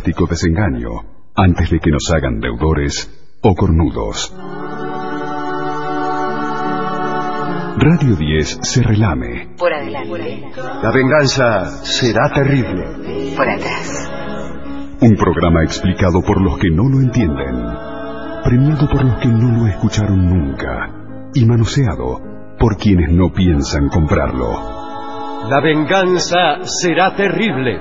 sarcástico desengaño, antes de que nos hagan deudores o cornudos. Radio 10 se relame. Por adelante. La venganza será terrible. Por atrás. Un programa explicado por los que no lo entienden, premiado por los que no lo escucharon nunca y manoseado por quienes no piensan comprarlo. La venganza será terrible.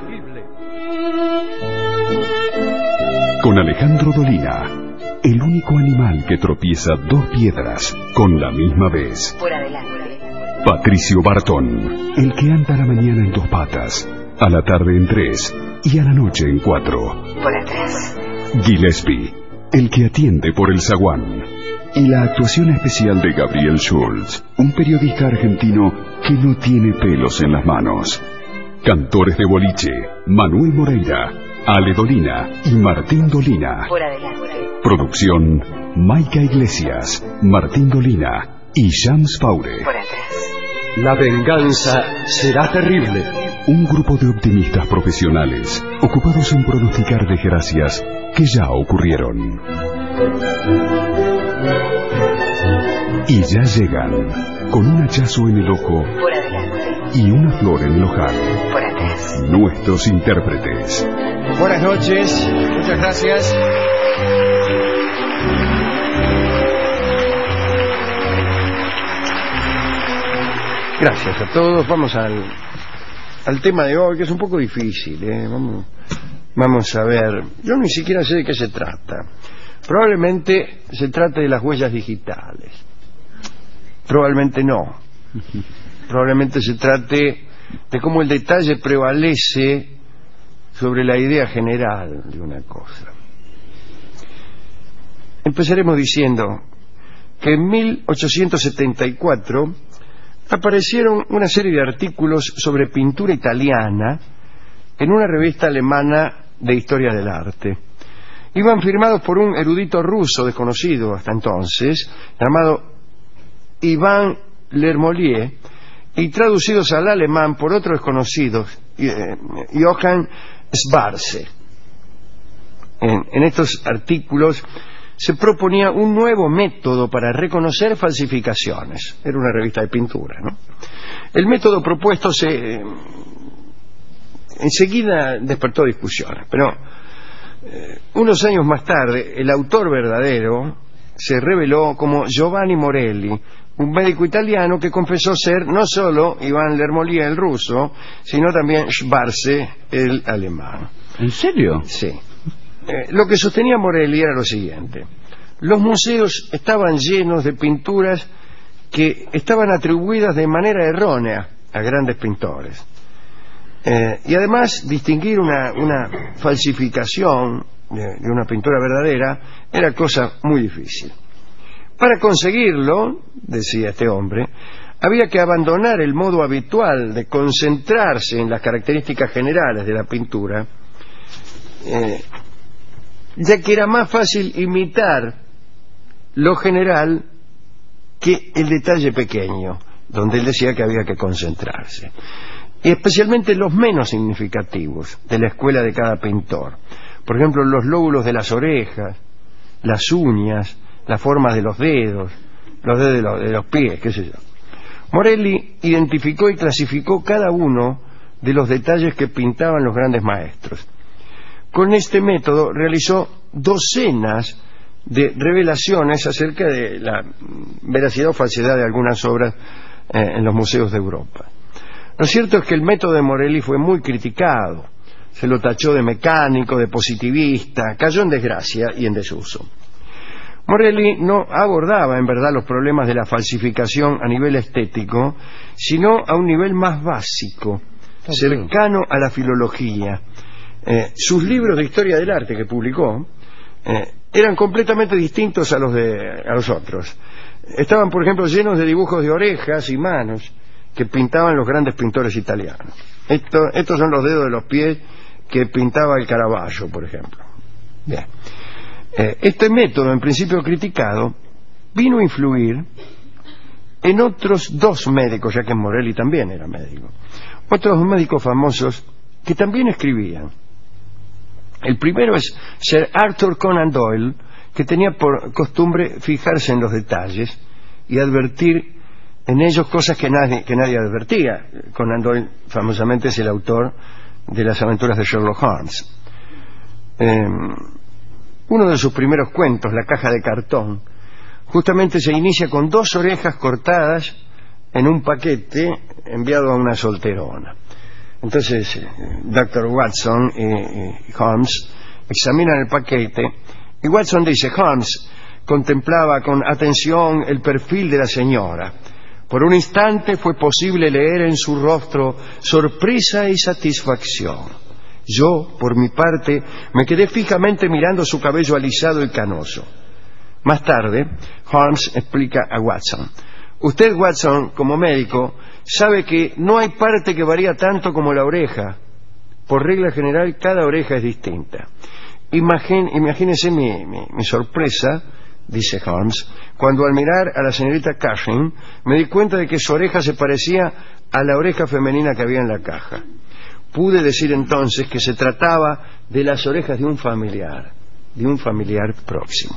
Con Alejandro Dolina, el único animal que tropieza dos piedras con la misma vez. Por adelante. Patricio Bartón, el que anda a la mañana en dos patas, a la tarde en tres y a la noche en cuatro. Por atrás. Gillespie, el que atiende por el zaguán. Y la actuación especial de Gabriel Schulz, un periodista argentino que no tiene pelos en las manos. Cantores de boliche, Manuel Moreira, Ale Dolina y Martín Dolina. Por adelante. Producción, Maica Iglesias, Martín Dolina y Shams Paure. Por atrás. La venganza será terrible. Un grupo de optimistas profesionales ocupados en pronosticar desgracias que ya ocurrieron. Y ya llegan, con un hachazo en el ojo Por adelante. y una flor en el ojal, Por atrás. nuestros intérpretes. Buenas noches, muchas gracias. Gracias a todos. Vamos al tema de hoy, que es un poco difícil, ¿eh? Vamos a ver. Yo ni siquiera sé de qué se trata. Probablemente se trate de las huellas digitales. Probablemente no. Probablemente se trate de cómo el detalle prevalece sobre la idea general de una cosa. Empezaremos diciendo que en 1874 aparecieron una serie de artículos sobre pintura italiana en una revista alemana de historia del arte. Iban firmados por un erudito ruso desconocido hasta entonces, llamado Ivan Lermolier, y traducidos al alemán por otro desconocido, Johann Schwarze. En estos artículos se proponía un nuevo método para reconocer falsificaciones. Era una revista de pintura, ¿no? El método propuesto enseguida despertó discusiones, pero unos años más tarde el autor verdadero se reveló como Giovanni Morelli, un médico italiano que confesó ser no solo Ivan Lermolier el ruso, sino también Schwarze el alemán. ¿En serio? Sí. Lo que sostenía Morelli era lo siguiente: los museos estaban llenos de pinturas que estaban atribuidas de manera errónea a grandes pintores. Y además distinguir una falsificación de una pintura verdadera era cosa muy difícil. Para conseguirlo, decía este hombre, había que abandonar el modo habitual de concentrarse en las características generales de la pintura, ya que era más fácil imitar lo general que el detalle pequeño, donde él decía que había que concentrarse, y especialmente los menos significativos de la escuela de cada pintor. Por ejemplo, los lóbulos de las orejas, las uñas, las formas de los dedos, los dedos de los pies, qué sé yo. Morelli identificó y clasificó cada uno de los detalles que pintaban los grandes maestros. Con este método realizó docenas de revelaciones acerca de la veracidad o falsedad de algunas obras en los museos de Europa. Lo cierto es que el método de Morelli fue muy criticado. Se lo tachó de mecánico, de positivista, cayó en desgracia y en desuso. Morelli no abordaba en verdad los problemas de la falsificación a nivel estético, sino a un nivel más básico, cercano a la filología. Sus libros de historia del arte que publicó eran completamente distintos a los otros. Estaban, por ejemplo, llenos de dibujos de orejas y manos que pintaban los grandes pintores italianos. Estos son los dedos de los pies que pintaba el Caravaggio, por ejemplo. Bien. Este método, en principio criticado, vino a influir en otros dos médicos, ya que Morelli también era médico, otros dos médicos famosos que también escribían. El primero es Sir Arthur Conan Doyle, que tenía por costumbre fijarse en los detalles y advertir en ellos cosas que nadie advertía. Conan Doyle famosamente es el autor de las aventuras de Sherlock Holmes. Uno de sus primeros cuentos, La caja de cartón, justamente se inicia con 2 orejas cortadas en un paquete enviado a una solterona. Entonces Dr. Watson y Holmes examinan el paquete y Watson dice: Holmes contemplaba con atención el perfil de la señora. Por un instante fue posible leer en su rostro sorpresa y satisfacción. Yo, por mi parte, me quedé fijamente mirando su cabello alisado y canoso. Más tarde, Holmes explica a Watson: usted, Watson, como médico, sabe que no hay parte que varía tanto como la oreja. Por regla general, cada oreja es distinta. Imagínese mi sorpresa, dice Holmes, cuando al mirar a la señorita Cushing me di cuenta de que su oreja se parecía a la oreja femenina que había en la caja. Pude decir entonces que se trataba de las orejas de un familiar próximo.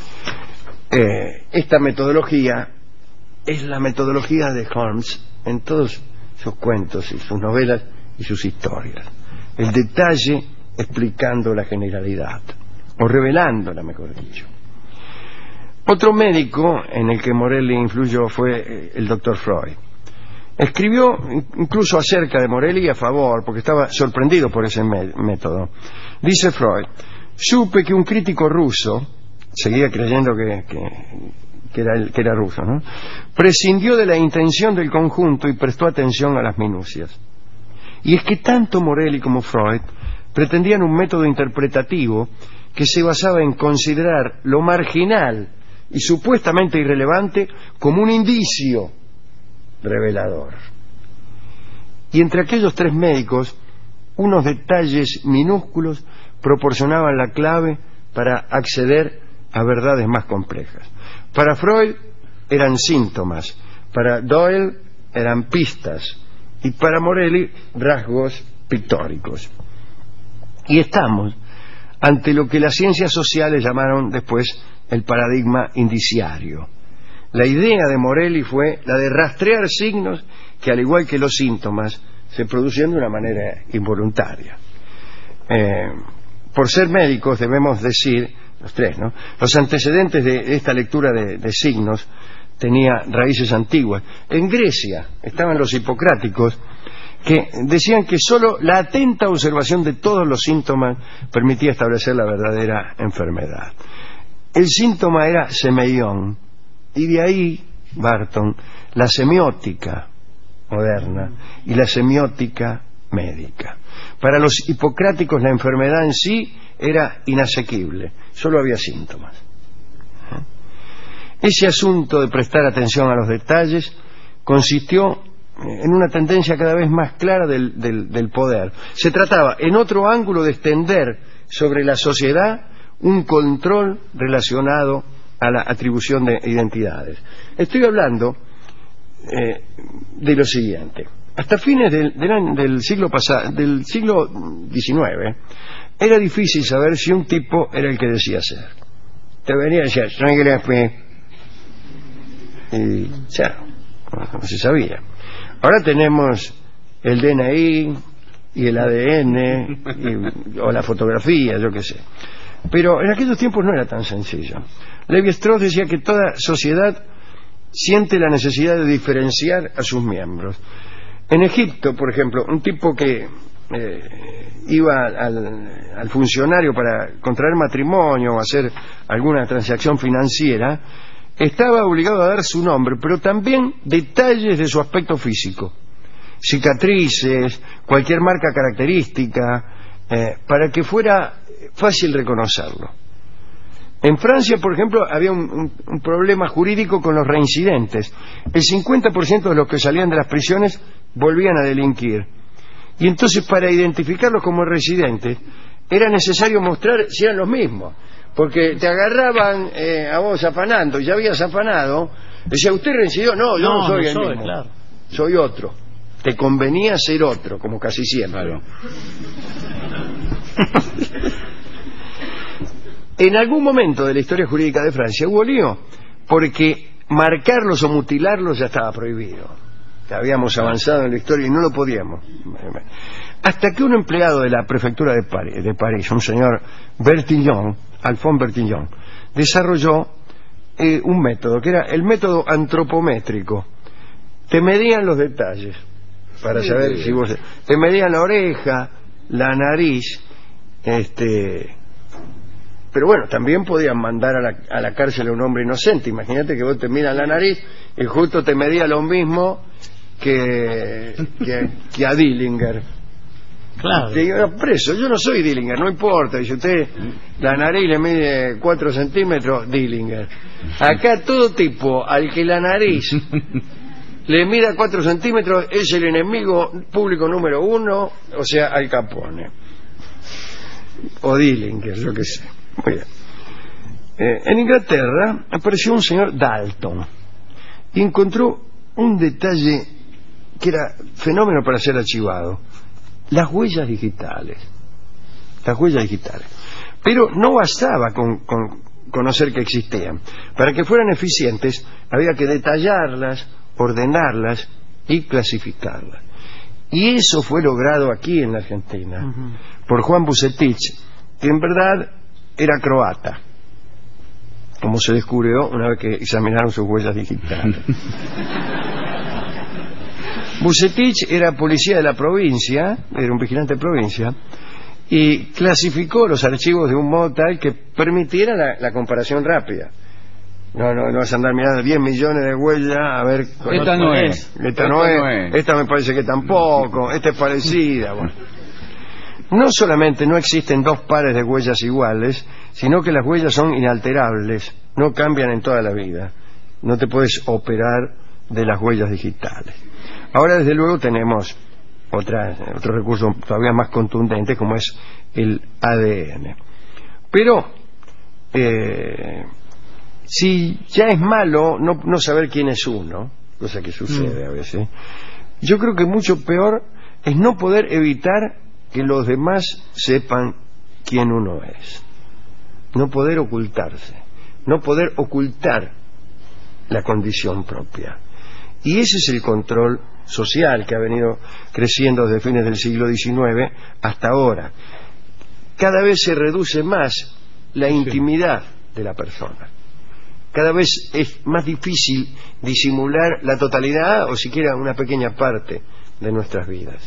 Esta metodología es la metodología de Holmes en todos sus cuentos y sus novelas y sus historias. El detalle explicando la generalidad, o revelándola, mejor dicho. Otro médico en el que Morelli influyó fue el Dr. Freud. Escribió incluso acerca de Morelli y a favor, porque estaba sorprendido por ese método. Dice Freud: supe que un crítico ruso, seguía creyendo que era ruso, ¿no?, prescindió de la intención del conjunto y prestó atención a las minucias. Y es que tanto Morelli como Freud pretendían un método interpretativo que se basaba en considerar lo marginal y supuestamente irrelevante como un indicio revelador. Y entre aquellos 3 médicos, unos detalles minúsculos proporcionaban la clave para acceder a verdades más complejas. Para Freud eran síntomas, para Doyle eran pistas y para Morelli rasgos pictóricos. Y estamos ante lo que las ciencias sociales llamaron después el paradigma indiciario. La idea de Morelli fue la de rastrear signos que, al igual que los síntomas, se producían de una manera involuntaria. Por ser médicos debemos decir, los 3, ¿no?, los antecedentes de esta lectura de signos tenía raíces antiguas. En Grecia estaban los hipocráticos, que decían que sólo la atenta observación de todos los síntomas permitía establecer la verdadera enfermedad. El síntoma era semeión, y de ahí, Barton, la semiótica moderna y la semiótica médica. Para los hipocráticos la enfermedad en sí era inasequible, solo había síntomas. Ese asunto de prestar atención a los detalles consistió en una tendencia cada vez más clara del poder. Se trataba, en otro ángulo, de extender sobre la sociedad un control relacionado a la atribución de identidades. Estoy hablando de lo siguiente. Hasta fines del siglo XIX era difícil saber si un tipo era el que decía ser. Te venía a decir, soy Gillespie, y ya, no se sabía. Ahora tenemos el DNI y el ADN o la fotografía, yo qué sé. Pero en aquellos tiempos no era tan sencillo. Levi-Strauss decía que toda sociedad siente la necesidad de diferenciar a sus miembros. En Egipto, por ejemplo, un tipo que iba al funcionario para contraer matrimonio o hacer alguna transacción financiera, estaba obligado a dar su nombre, pero también detalles de su aspecto físico, cicatrices, cualquier marca característica, para que fuera fácil reconocerlo. En Francia, por ejemplo, había un problema jurídico con los reincidentes. El 50% de los que salían de las prisiones volvían a delinquir. Y entonces, para identificarlos como residentes, era necesario mostrar si eran los mismos. Porque te agarraban a vos afanando, y ya habías afanado, decía, ¿usted reincidió? No, yo no soy el mismo, claro. Soy otro. Te convenía ser otro, como casi siempre. Claro. En algún momento de la historia jurídica de Francia hubo lío, porque marcarlos o mutilarlos ya estaba prohibido. Ya habíamos avanzado en la historia y no lo podíamos. Hasta que un empleado de la prefectura de París, un señor Bertillon, Alphonse Bertillon, desarrolló un método, que era el método antropométrico. Te medían los detalles para saber si vos... Te medían la oreja, la nariz, pero bueno, también podían mandar a la cárcel a un hombre inocente. Imagínate que vos te miras la nariz y justo te medía lo mismo que a Dillinger. Claro. Te digo, preso, yo no soy Dillinger, no importa. Y si usted la nariz le mide 4 centímetros, Dillinger. Acá todo tipo al que la nariz le mida 4 centímetros es el enemigo público número 1, o sea, Al Capone. O Dillinger, yo qué sé. Muy bien. En Inglaterra apareció un señor Dalton y encontró un detalle que era fenómeno para ser archivado: las huellas digitales. Las huellas digitales. Pero no bastaba con conocer que existían. Para que fueran eficientes había que detallarlas, ordenarlas y clasificarlas. Y eso fue logrado aquí en la Argentina por Juan Bucetich, que en verdad era croata, como se descubrió una vez que examinaron sus huellas digitales. Bucetich era policía de la provincia, era un vigilante de provincia, y clasificó los archivos de un modo tal que permitiera la comparación rápida. No vas a andar mirando 10 millones de huellas a ver... Esta no es. Esta no es. Esta me parece que tampoco. Esta es parecida. Bueno. No solamente no existen dos pares de huellas iguales, sino que las huellas son inalterables, no cambian en toda la vida. No te puedes operar de las huellas digitales. Ahora, desde luego, tenemos otro recurso todavía más contundente, como es el ADN. Pero, si ya es malo no saber quién es uno, cosa que sucede a veces, yo creo que mucho peor es no poder evitar que los demás sepan quién uno es. No poder ocultarse, no poder ocultar la condición propia. Y ese es el control social que ha venido creciendo desde fines del siglo XIX hasta ahora. Cada vez se reduce más la intimidad de la persona. Cada vez es más difícil disimular la totalidad o siquiera una pequeña parte de nuestras vidas.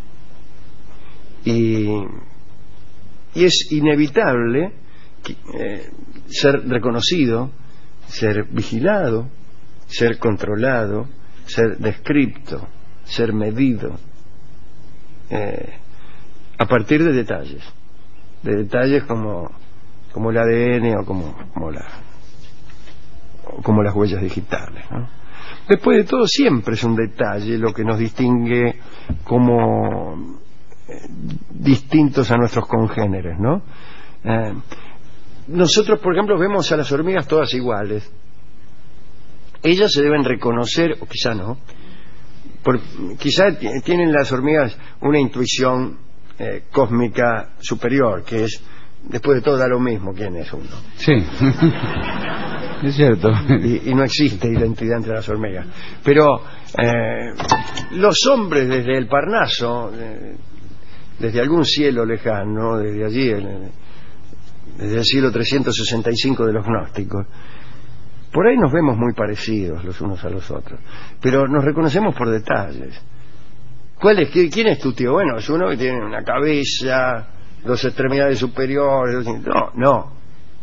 Y es inevitable ser reconocido, ser vigilado, ser controlado, ser descripto, ser medido, a partir de detalles como el ADN o como las huellas digitales, ¿no? Después de todo, siempre es un detalle lo que nos distingue como distintos a nuestros congéneres, ¿no? Nosotros, por ejemplo, vemos a las hormigas todas iguales. Ellas se deben reconocer, o quizá no, quizá tienen las hormigas una intuición cósmica superior, que es, después de todo, da lo mismo quién es uno. Sí, es cierto. Y no existe identidad entre las hormigas. Pero los hombres desde el Parnaso, desde algún cielo lejano, desde allí, desde el siglo 365 de los gnósticos, por ahí nos vemos muy parecidos los unos a los otros, pero nos reconocemos por detalles. ¿Quién es tu tío? Bueno, es uno que tiene una cabeza, dos extremidades superiores. No.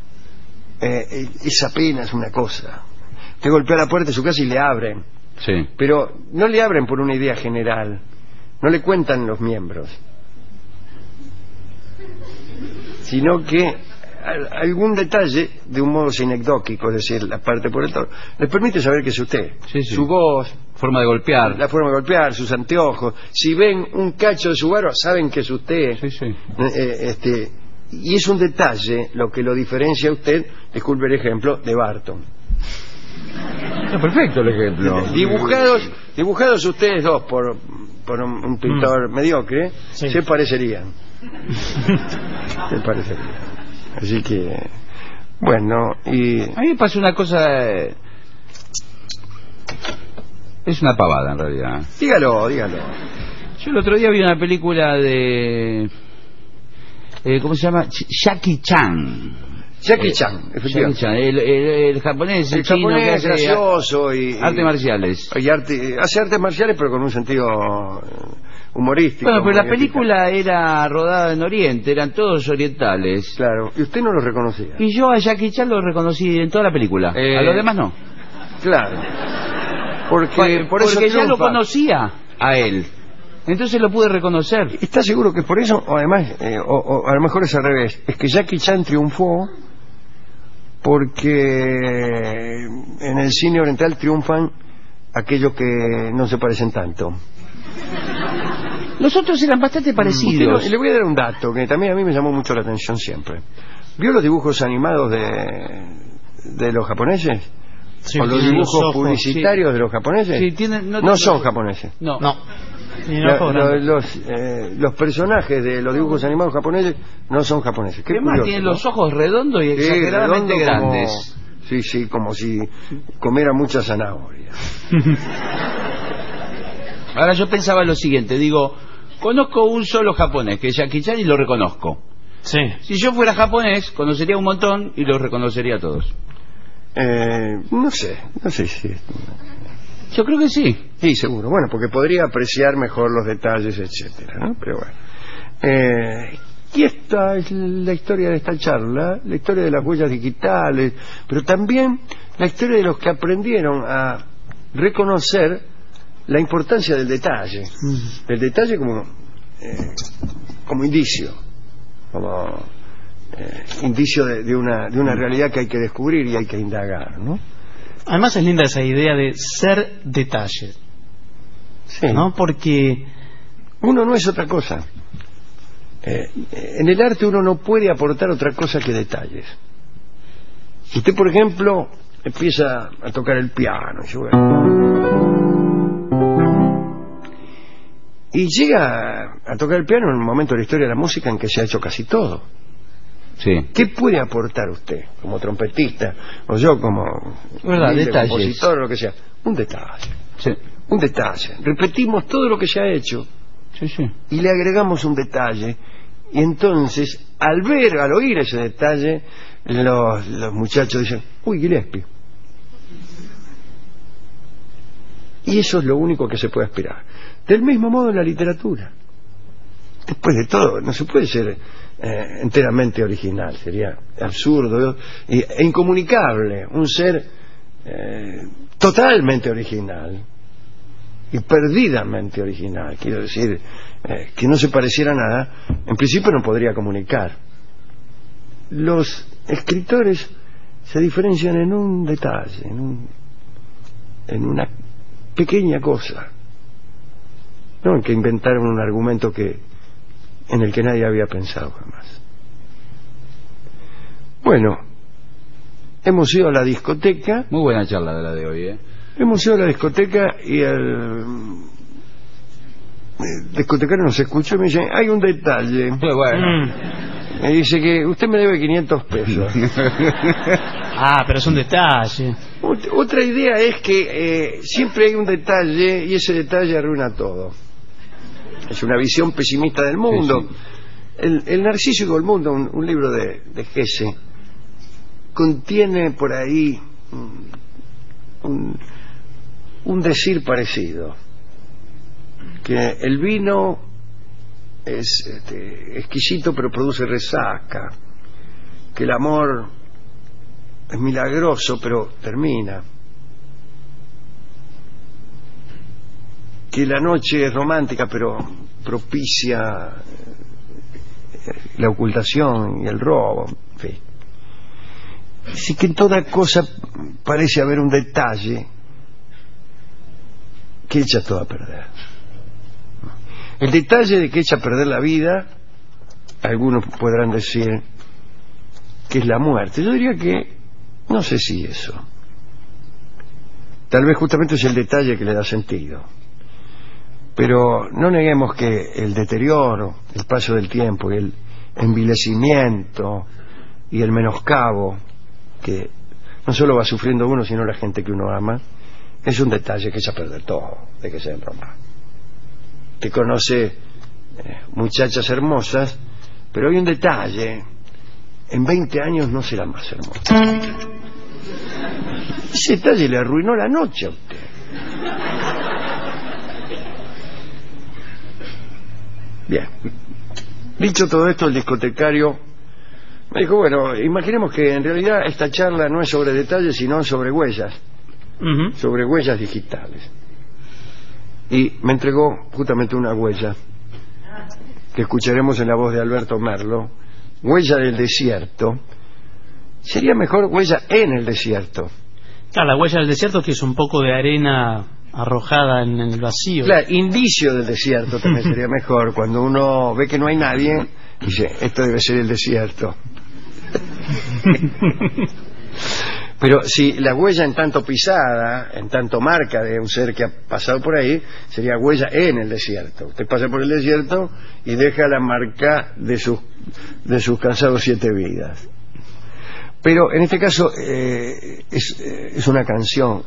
Es apenas una cosa. Te golpea la puerta de su casa y le abren. Sí. Pero no le abren por una idea general. No le cuentan los miembros. Sino que algún detalle, de un modo sinecdóquico, es decir, la parte por el todo, les permite saber que es usted. Sí, sí. Su voz, forma de golpear, la forma de golpear, sus anteojos. Si ven un cacho de su barba, saben que es usted. Sí, sí. Y es un detalle lo que lo diferencia a usted, disculpe el ejemplo, de Barton. No, perfecto el ejemplo. Dibujados ustedes dos por un pintor mediocre, sí, se parecerían. Se parecerían. Así que Bueno, y... A mí me pasó una cosa... Es una pavada, en realidad. Dígalo. Yo el otro día vi una película de... ¿cómo se llama? Jackie Chan. Jackie Chan, Jackie efectivamente. Chan, el japonés, el chino japonés que hace gracioso y artes marciales. hace artes marciales, pero con un sentido humorístico. Bueno, pero la muy película era rodada en Oriente, eran todos orientales. eficaz. Claro, y usted no lo reconocía. Y yo a Jackie Chan lo reconocí en toda la película. A los demás no. Claro. Porque Porque ya lo triunfa. conocía a él. Entonces lo pude reconocer. ¿Está seguro que es por eso? O además, o a lo mejor es al revés. Es que Jackie Chan triunfó porque en el cine oriental triunfan aquellos que no se parecen tanto. Los otros eran bastante parecidos. Le voy a dar un dato que también a mí me llamó mucho la atención siempre. ¿Vio los dibujos animados de los japoneses? Sí, ¿O los tienen dibujos los ojos, publicitarios de los japoneses? Sí, tienen, no son japoneses. No. No. Ni los ojos grandes. Los personajes de los dibujos animados japoneses no son japoneses. Qué ¿Qué más? curioso, Tienen ¿no? los ojos redondos y Sí, exageradamente redondo grandes. Sí, como si comiera mucha zanahoria. Ahora yo pensaba lo siguiente, digo, conozco un solo japonés, que es Jackie Chan, y lo reconozco. Sí. Si yo fuera japonés, conocería un montón y los reconocería a todos. No sé si... Yo creo que sí. Sí, seguro. Bueno, porque podría apreciar mejor los detalles, etcétera, ¿no? Pero bueno. Y esta es la historia de esta charla, la historia de las huellas digitales, pero también la historia de los que aprendieron a reconocer la importancia del detalle. Del detalle como indicio, como indicio de una realidad que hay que descubrir y hay que indagar, ¿no? Además es linda esa idea de ser detalle, Sí. ¿no? Porque Uno no es otra cosa. En el arte uno no puede aportar otra cosa que detalles. Si usted, por ejemplo, empieza a tocar el piano y llega a tocar el piano en un momento de la historia de la música en que se ha hecho casi todo. Sí. ¿Qué puede aportar usted como trompetista o yo como Detalles. compositor o lo que sea? Un detalle. Sí. Un detalle. Repetimos todo lo que se ha hecho Sí, sí. y le agregamos un detalle, y entonces al oír ese detalle, los muchachos dicen: uy, Gillespie. Y eso es lo único que se puede aspirar. Del mismo modo en la literatura. Después de todo, no se puede ser enteramente original, sería absurdo e incomunicable un ser totalmente original y perdidamente original, quiero decir, que no se pareciera a nada. En principio no podría comunicar. Los escritores se diferencian en un detalle, en una pequeña cosa, no en que inventaron un argumento en el que nadie había pensado jamás. Bueno, hemos ido a la discoteca. Muy buena charla de la de hoy, ¿eh? Hemos ido a la discoteca y el discotecario nos escuchó y me dice: hay un detalle. Muy bueno. Me dice que usted me debe 500 pesos. pero es un detalle. Otra idea es que siempre hay un detalle y ese detalle arruina todo. Es una visión pesimista del mundo. Sí, sí. El Narciso del Mundo, un libro de Hesse, contiene por ahí un decir parecido, que el vino es exquisito pero produce resaca, que el amor es milagroso pero termina, que la noche es romántica pero propicia la ocultación y el robo, en fin. Así que en toda cosa parece haber un detalle que echa todo a perder. El detalle de que echa a perder la vida, algunos podrán decir que es la muerte. Yo diría que no sé si eso. Tal vez justamente es el detalle que le da sentido. Pero no neguemos que el deterioro, el paso del tiempo y el envilecimiento y el menoscabo que no solo va sufriendo uno, sino la gente que uno ama, es un detalle que echa a perder todo, de que se broma. Que conoce muchachas hermosas, pero hay un detalle: en 20 años no será más hermosa. Ese detalle le arruinó la noche a usted. Bien. Dicho todo esto, el discotecario me dijo, bueno, imaginemos que en realidad esta charla no es sobre detalles, sino sobre huellas, sobre huellas digitales. Y me entregó justamente una huella que escucharemos en la voz de Alberto Merlo, huella del desierto. Sería mejor huella en el desierto. Claro, la huella del desierto, que es un poco de arena arrojada en el vacío. Claro, indicio del desierto también sería mejor. Cuando uno ve que no hay nadie, dice, esto debe ser el desierto. Pero si la huella en tanto pisada, en tanto marca de un ser que ha pasado por ahí, sería huella en el desierto. Usted pasa por el desierto y deja la marca de sus cansados 7 vidas. Pero en este caso es una canción,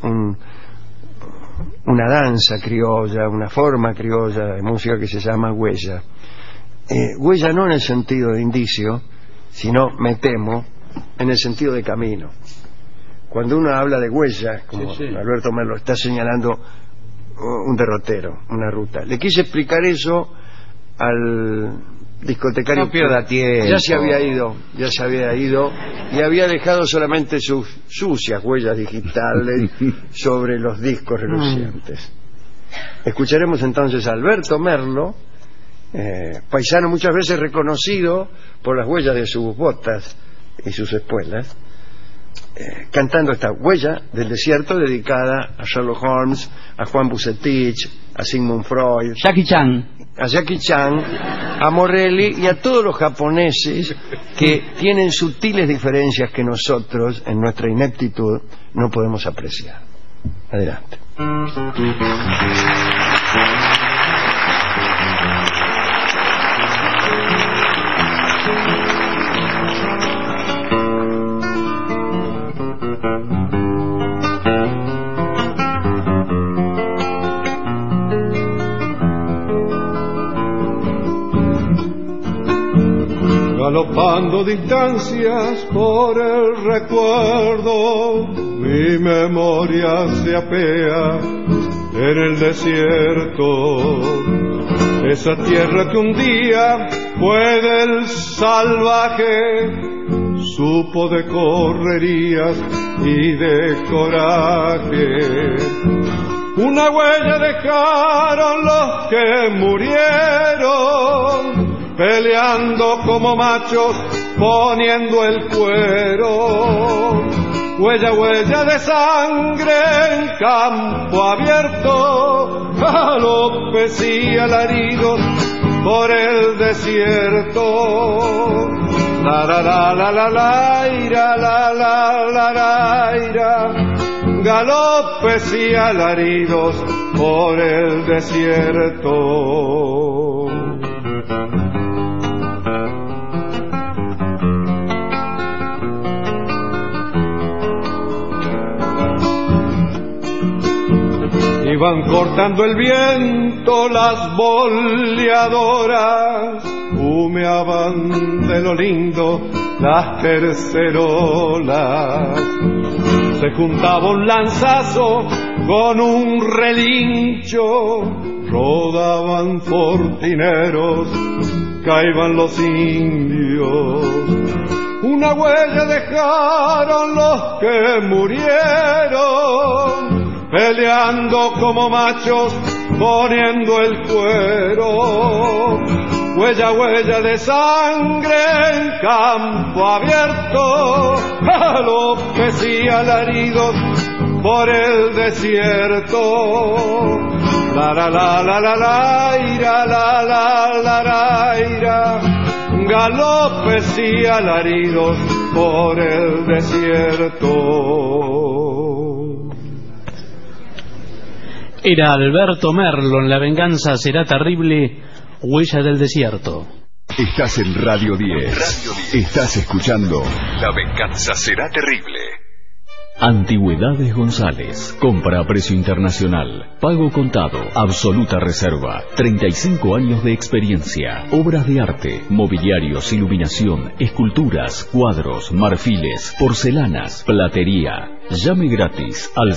una danza criolla, una forma criolla de música que se llama huella. Huella no en el sentido de indicio, sino, me temo, en el sentido de camino. Cuando uno habla de huella, como Alberto Merlo está señalando un derrotero, una ruta. Le quise explicar eso al discotecario. No pierda tiempo. Ya se había ido y había dejado solamente sus sucias huellas digitales sobre los discos relucientes. Escucharemos entonces a Alberto Merlo, paisano muchas veces reconocido por las huellas de sus botas y sus espuelas, cantando esta huella del desierto dedicada a Sherlock Holmes, a Juan Bucetich, a Sigmund Freud, a Jackie Chan, a Morelli y a todos los japoneses que tienen sutiles diferencias que nosotros, en nuestra ineptitud, no podemos apreciar. Adelante. Galopando distancias por el recuerdo, mi memoria se apea en el desierto. Esa tierra que un día fue del salvaje, supo de correrías y de coraje. Una huella dejaron los que murieron, peleando como machos, poniendo el cuero. Huella, huella de sangre en campo abierto, galopes y alaridos por el desierto. La la la la la la ira, la la la la ira, galopes y alaridos por el desierto. Iban cortando el viento las boleadoras, humeaban de lo lindo las tercerolas. Se juntaba un lanzazo con un relincho, rodaban fortineros, caían los indios. Una huella dejaron los que murieron, peleando como machos, poniendo el cuero. Huella, huella de sangre en campo abierto, galopes y alaridos por el desierto. La la la la la la ira, la la la la ira, galopes y alaridos por el desierto. Era Alberto Merlo en La venganza será terrible, huella del desierto. Estás en Radio 10. Estás escuchando La venganza será terrible. Antigüedades González. Compra a precio internacional. Pago contado. Absoluta reserva. 35 años de experiencia. Obras de arte, mobiliarios, iluminación, esculturas, cuadros, marfiles, porcelanas, platería. Llame gratis al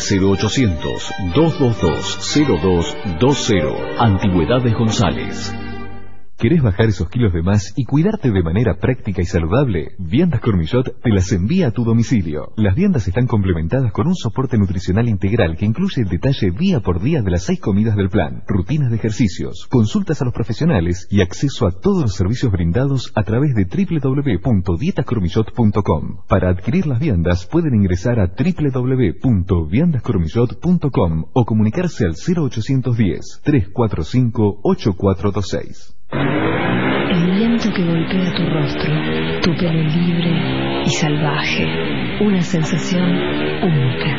0800-222-0220. Antigüedades González. ¿Querés bajar esos kilos de más y cuidarte de manera práctica y saludable? Viandas Cormillot te las envía a tu domicilio. Las viandas están complementadas con un soporte nutricional integral que incluye el detalle día por día de las 6 comidas del plan, rutinas de ejercicios, consultas a los profesionales y acceso a todos los servicios brindados a través de www.dietascormillot.com. Para adquirir las viandas pueden ingresar a www.viandascormillot.com o comunicarse al 0810-345-8426. El viento que golpea tu rostro, tu pelo libre y salvaje, una sensación única.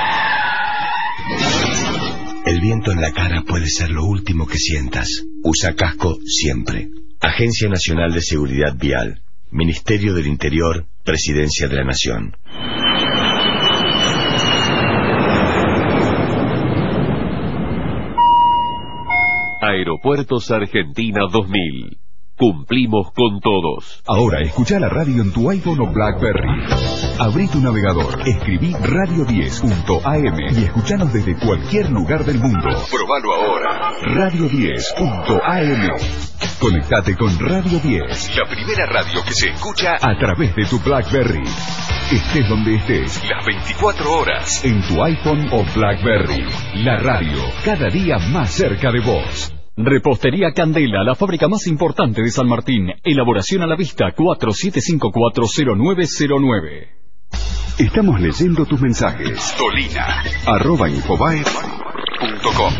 El viento en la cara puede ser lo último que sientas. Usa casco siempre. Agencia Nacional de Seguridad Vial, Ministerio del Interior, Presidencia de la Nación. Aeropuertos Argentina 2000. Cumplimos con todos. Ahora escucha la radio en tu iPhone o BlackBerry. Abrí tu navegador, escribí radio10.am y escuchanos desde cualquier lugar del mundo. Probalo ahora. Radio10.am. Conectate con Radio 10, la primera radio que se escucha a través de tu BlackBerry. Estés donde estés, las 24 horas, en tu iPhone o BlackBerry. La radio, cada día más cerca de vos. Repostería Candela, la fábrica más importante de San Martín. Elaboración a la vista, 47540909. Estamos leyendo tus mensajes. Tolina@infobae.com.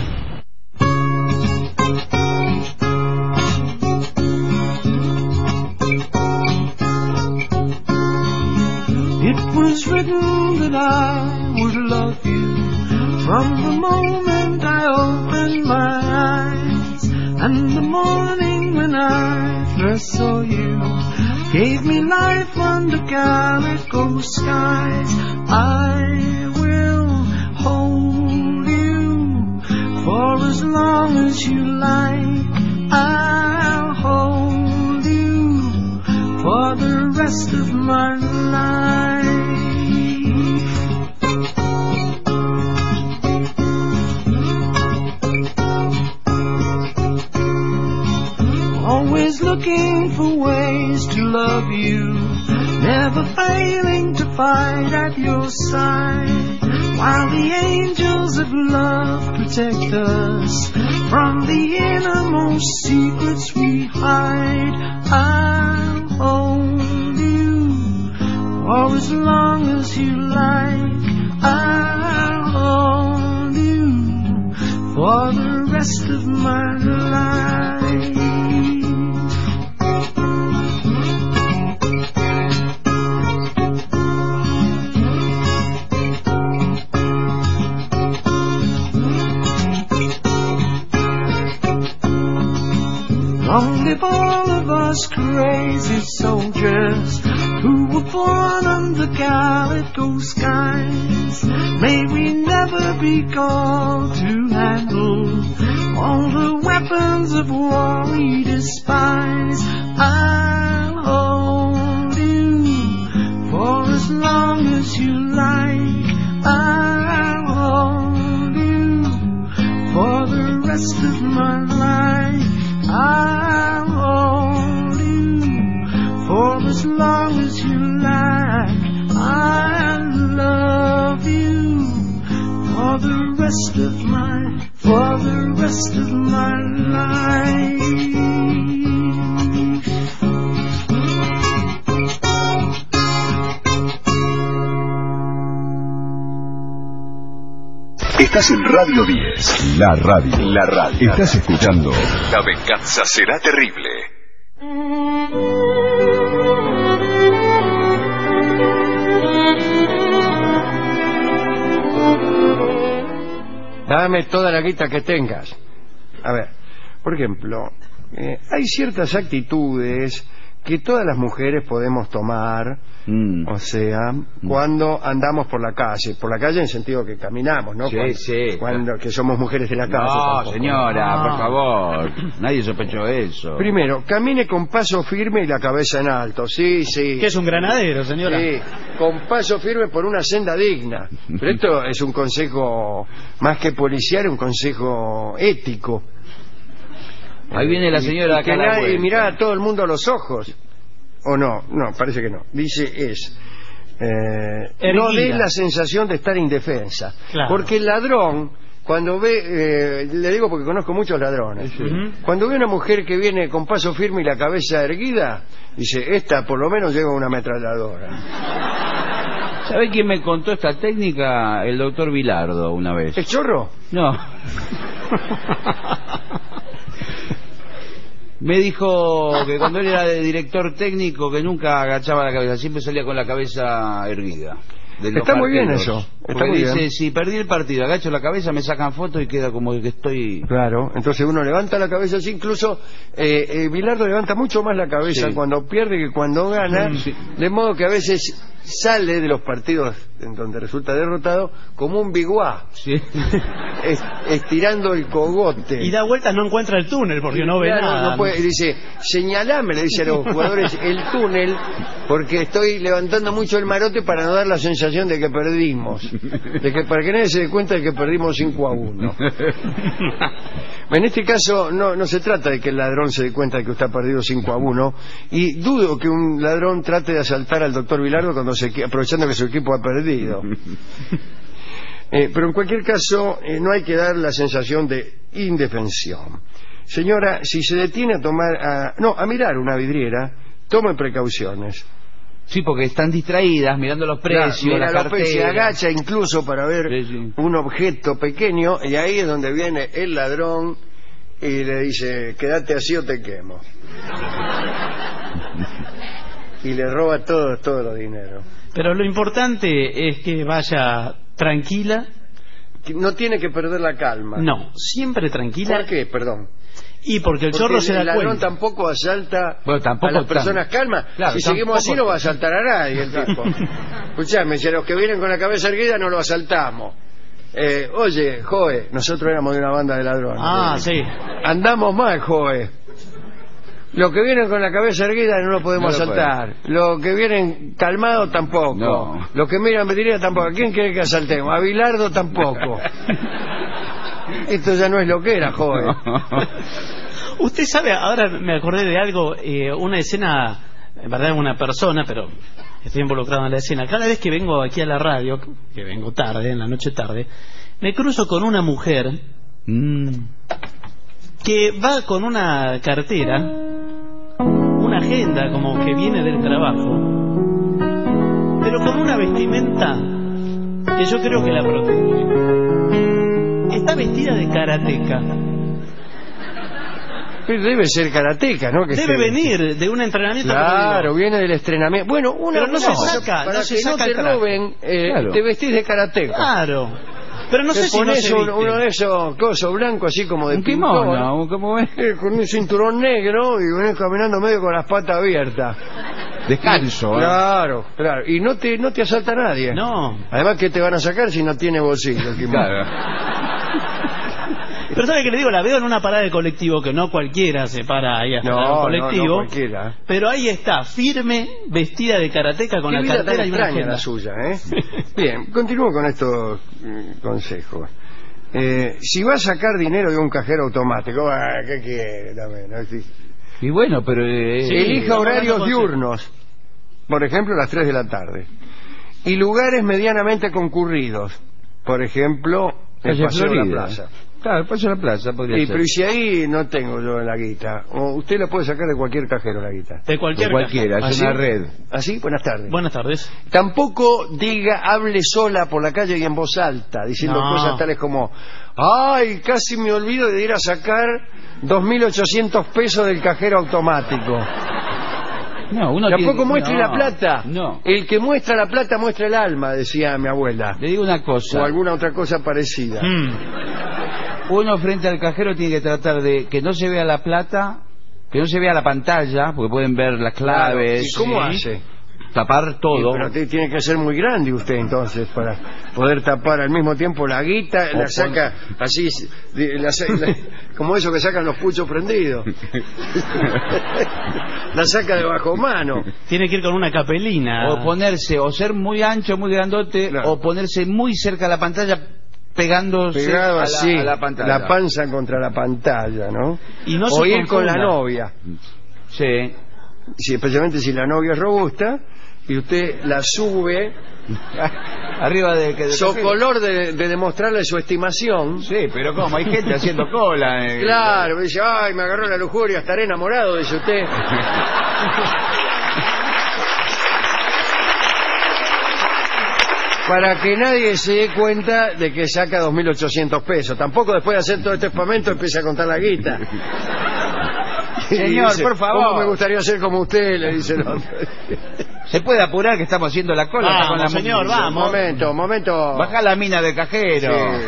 It was written that I would love you from the moment I opened my eyes, and the morning when I first saw you gave me life under calico skies. I will hold you for as long as you like. I'll hold you for the rest of my life. Always looking for ways to love you, never failing to fight at your side, while the angels of love protect us from the innermost secrets we hide. I'll hold you for as long as you like. I'll hold you for the rest of my life. Long live all of us crazy soldiers who were born under calico skies. May we never be called to handle all the weapons of war we despise. I'll hold you for as long as you like. I'll hold you for the rest of my life. I'll hold you for as long as you like. I'll love you for the rest of my life. Estás en Radio 10, la radio. Estás escuchando La venganza será terrible. Dame toda la guita que tengas. A ver, por ejemplo, hay ciertas actitudes que todas las mujeres podemos tomar, o sea, cuando andamos por la calle en sentido que caminamos, ¿no? Cuando que somos mujeres de la calle. No, tampoco. señora, por favor, nadie sospechó eso. Primero, camine con paso firme y la cabeza en alto, sí. Que es un granadero, señora. Sí, con paso firme por una senda digna. Pero esto es un consejo, más que policial, un consejo ético. Ahí viene la señora acá. Y mirar a todo el mundo a los ojos. ¿O no? No, parece que no. Dice no dé la sensación de estar indefensa. Claro. Porque el ladrón, cuando ve, le digo porque conozco muchos ladrones, cuando ve una mujer que viene con paso firme y la cabeza erguida, dice, esta por lo menos lleva una ametralladora. ¿Sabe quién me contó esta técnica? El doctor Bilardo una vez. ¿El chorro? No. Me dijo que cuando él era de director técnico que nunca agachaba la cabeza, siempre salía con la cabeza erguida. Está muy bien eso. Está muy dice, bien. si perdí el partido, agacho la cabeza, me sacan fotos y queda como que estoy... Claro, entonces uno levanta la cabeza así, incluso Bilardo levanta mucho más la cabeza cuando pierde que cuando gana, de modo que a veces sale de los partidos en donde resulta derrotado como un biguá, estirando el cogote. Y da vueltas, no encuentra el túnel porque no ve nada. No puede, dice, señalame, le dice a los jugadores, el túnel, porque estoy levantando mucho el marote para no dar la sensación de que perdimos, para que nadie se dé cuenta de que perdimos 5-1. En este caso no se trata de que el ladrón se dé cuenta de que usted ha perdido 5-1, y dudo que un ladrón trate de asaltar al doctor Bilardo aprovechando que su equipo ha perdido. Pero en cualquier caso no hay que dar la sensación de indefensión. Señora, si se detiene a mirar una vidriera, tome precauciones. Sí, porque están distraídas mirando los precios, la cartera. Se agacha incluso para ver un objeto pequeño, y ahí es donde viene el ladrón y le dice, quédate así o te quemo. Y le roba todo los dinero. Pero lo importante es que vaya tranquila. No tiene que perder la calma. No, siempre tranquila. ¿Por qué? Perdón. Y porque el chorro se da cuenta. El ladrón tampoco asalta a las personas calmas. Claro, si seguimos así no va a asaltar a nadie el tipo. Escuchame, si a los que vienen con la cabeza erguida no lo asaltamos. Oye, Joe, nosotros éramos de una banda de ladrones. Sí. Andamos mal, Joe. Los que vienen con la cabeza erguida no lo podemos asaltar. Los que vienen calmados tampoco. No. Los que miran vidriera tampoco. ¿A quién quiere que asaltemos? A Bilardo tampoco. Esto ya no es lo que era, joven. Usted sabe, ahora me acordé de algo, una escena, en verdad una persona, pero estoy involucrado en la escena. Cada vez que vengo aquí a la radio, que vengo tarde, en la noche tarde, me cruzo con una mujer que va con una cartera, una agenda como que viene del trabajo, pero con una vestimenta que yo creo que la protege. Está vestida de karateca. Pero debe ser karateca, ¿no? Que debe venir de un entrenamiento. Claro, viene del entrenamiento. Bueno, pero no se saca, para no se que saca no te roben, te vestís de karateca. Claro. Pero no sé si no se uno de esos cosos blancos así como de kimono, ¿cómo ves? Con un cinturón negro y venís caminando medio con las patas abiertas. Descalzo. Claro. Y no te asalta nadie. No. Además, ¿qué te van a sacar si no tiene bolsillo el kimono? Claro. Pero ¿sabe qué le digo? La veo en una parada de colectivo, que no cualquiera se para ahí a esperar un colectivo. No cualquiera. Pero ahí está, firme, vestida de karateca con la cartera y una agenda. La suya, ¿eh? Bien, continúo con estos consejos. Si va a sacar dinero de un cajero automático, ¿qué quiere también? ¿No? Y bueno, pero... elija horarios diurnos, por ejemplo, a las 3 de la tarde. Y lugares medianamente concurridos, por ejemplo, el Paseo de la Plaza. Claro, el Paseo de la Plaza podría ser. Pero ¿y si ahí no tengo yo la guita? O usted la puede sacar de cualquier cajero, la guita. De cualquiera, es una red. ¿Así? Buenas tardes. Buenas tardes. Tampoco hable sola por la calle y en voz alta, diciendo cosas tales como: ¡ay, casi me olvido de ir a sacar 2.800 pesos del cajero automático! No, tampoco muestre la plata. No. El que muestra la plata muestra el alma, decía mi abuela. Le digo una cosa. O alguna otra cosa parecida. Uno frente al cajero tiene que tratar de que no se vea la plata Que no se vea la pantalla, porque pueden ver las claves. ¿Y cómo hace? Tapar todo. Pero tiene que ser muy grande usted entonces para poder tapar al mismo tiempo la guita, la saca así, como eso que sacan los puchos prendidos. La saca de bajo mano. Tiene que ir con una capelina. O ponerse, o ser muy ancho, muy grandote, o ponerse muy cerca de la pantalla, pegándose pegado así, a la pantalla. La panza contra la pantalla, ¿no? Y no o se ir con la confunda. novia. Sí. Sí, especialmente si la novia es robusta y usted la sube arriba de socolor de demostrarle su estimación. Sí, pero ¿cómo? Hay gente haciendo cola. Claro, dice, ay, me agarró la lujuria, estaré enamorado, dice usted. Para que nadie se dé cuenta de que saca 2.800 pesos. Tampoco después de hacer todo este espamento empieza a contar la guita. Señor, dice, por favor. ¿cómo me gustaría ser como usted? Le dice el otro. ¿Se puede apurar que estamos haciendo la cola? Vamos, con la señor, vamos. Momento. Baja la mina del cajero. Sí.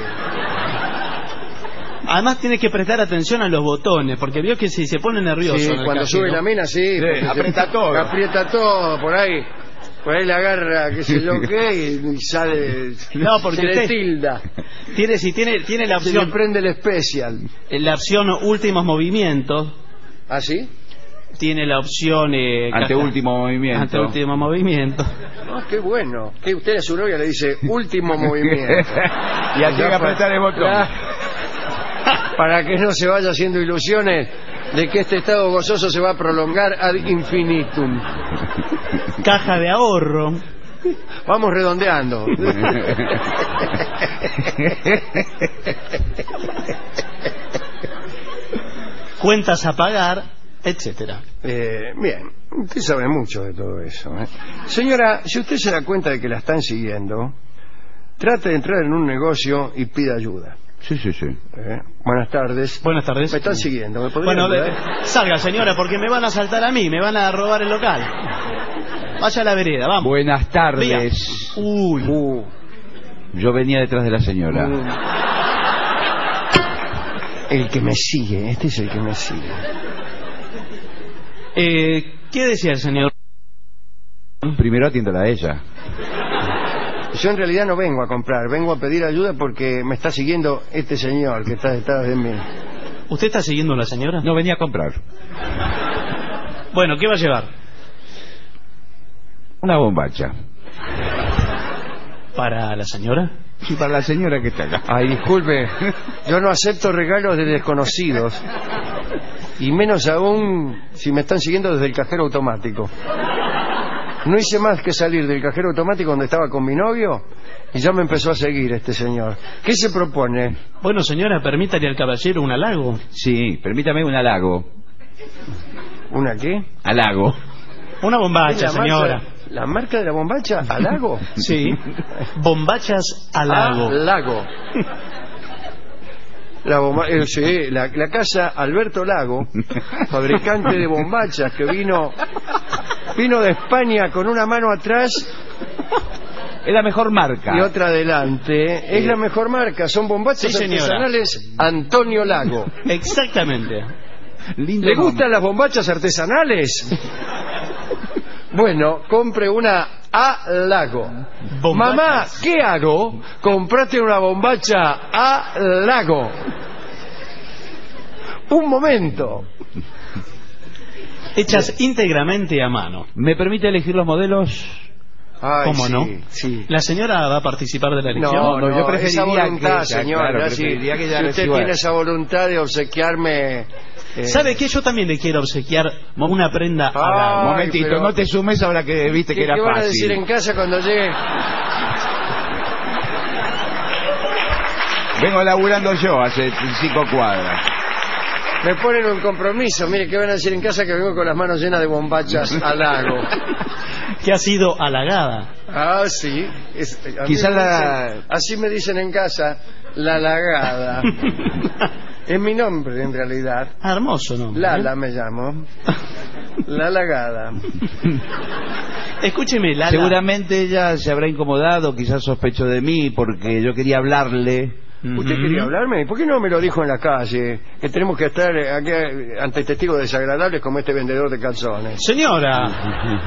Además tiene que prestar atención a los botones, porque vio que si se pone nervioso Sí, en el cuando cajero, sube la mina, sí. aprieta todo. Aprieta todo, por ahí le agarra, qué sé yo qué, y sale. No, porque se le usted tilda. tiene la Se le opción, prende el especial. la opción últimos movimientos. ¿Ah, sí? Tiene la opción Anteúltimo movimiento. Anteúltimo movimiento. Ah, qué bueno. Que usted a su novia le dice último movimiento. Y aquí hay que apretar el botón. Para que no se vaya haciendo ilusiones de que este estado gozoso se va a prolongar ad infinitum. Caja de ahorro. Vamos redondeando. Cuentas a pagar, etcétera. Bien, usted sabe mucho de todo eso, ¿eh? Señora, si usted se da cuenta de que la están siguiendo, trate de entrar en un negocio y pida ayuda. Sí. Buenas tardes. Buenas tardes. Me están siguiendo, ¿me podría ayudar? Salga, señora, porque me van a asaltar a mí, me van a robar el local. Vaya a la vereda, vamos. Buenas tardes. Vía. Uy. Yo venía detrás de la señora. El que me sigue, este es el que me sigue. ¿Qué decía el señor? Primero atiéndala a ella. Yo en realidad no vengo a comprar, vengo a pedir ayuda porque me está siguiendo este señor que está detrás de mí. ¿Usted está siguiendo a la señora? No, venía a comprar. Bueno, ¿qué va a llevar? Una bombacha. ¿Para la señora? Sí, para la señora que está acá. Ay, disculpe, yo no acepto regalos de desconocidos. Y menos aún si me están siguiendo desde el cajero automático. No hice más que salir del cajero automático donde estaba con mi novio y ya me empezó a seguir este señor. ¿Qué se propone? Bueno, señora, permítale al caballero un halago. Sí, permítame un halago. ¿Una qué? Halago. Una bombacha, señora. ¿La marca de la bombacha? ¿Halago? Sí. Bombachas halago. Lago. Sí, la casa Alberto Lago, fabricante de bombachas, que vino de España con una mano atrás Es la mejor marca. y otra adelante. Es la mejor marca, son bombachas Sí, señora. artesanales Antonio Lago. Exactamente. Lindo ¿Le nombre. gustan las bombachas artesanales? Bueno, compre una a Lago. Bombachas. Mamá, ¿qué hago? Comprate una bombacha a Lago. Un momento. Hechas íntegramente a mano. ¿Me permite elegir los modelos? Ay, ¿Cómo sí, no? Sí. ¿La señora va a participar de la elección? No, yo preferiría esa voluntad, que- señor. claro, ya, si preferiría que ya si usted reciba. tiene esa voluntad de obsequiarme... ¿Sabe qué? Yo también le quiero obsequiar una prenda halago. Ay, Momentito, pero- no te sumes ahora que viste que ¿Qué era van a fácil. decir en casa cuando llegue? Vengo laburando yo hace 5 cuadras. Me ponen un compromiso. Mire, ¿qué van a decir en casa? Que vengo con las manos llenas de bombachas al lago. Que ha sido halagada. Ah, sí. Quizá así me dicen en casa, la lagada. Es mi nombre, en realidad. Hermoso, ¿no? Lala me llamo. La lagada. Escúcheme, Lala. Seguramente ella se habrá incomodado, quizás sospechó de mí, porque yo quería hablarle ¿Usted quería hablarme? ¿Por qué no me lo dijo en la calle? Que tenemos que estar aquí ante testigos desagradables como este vendedor de calzones. Señora,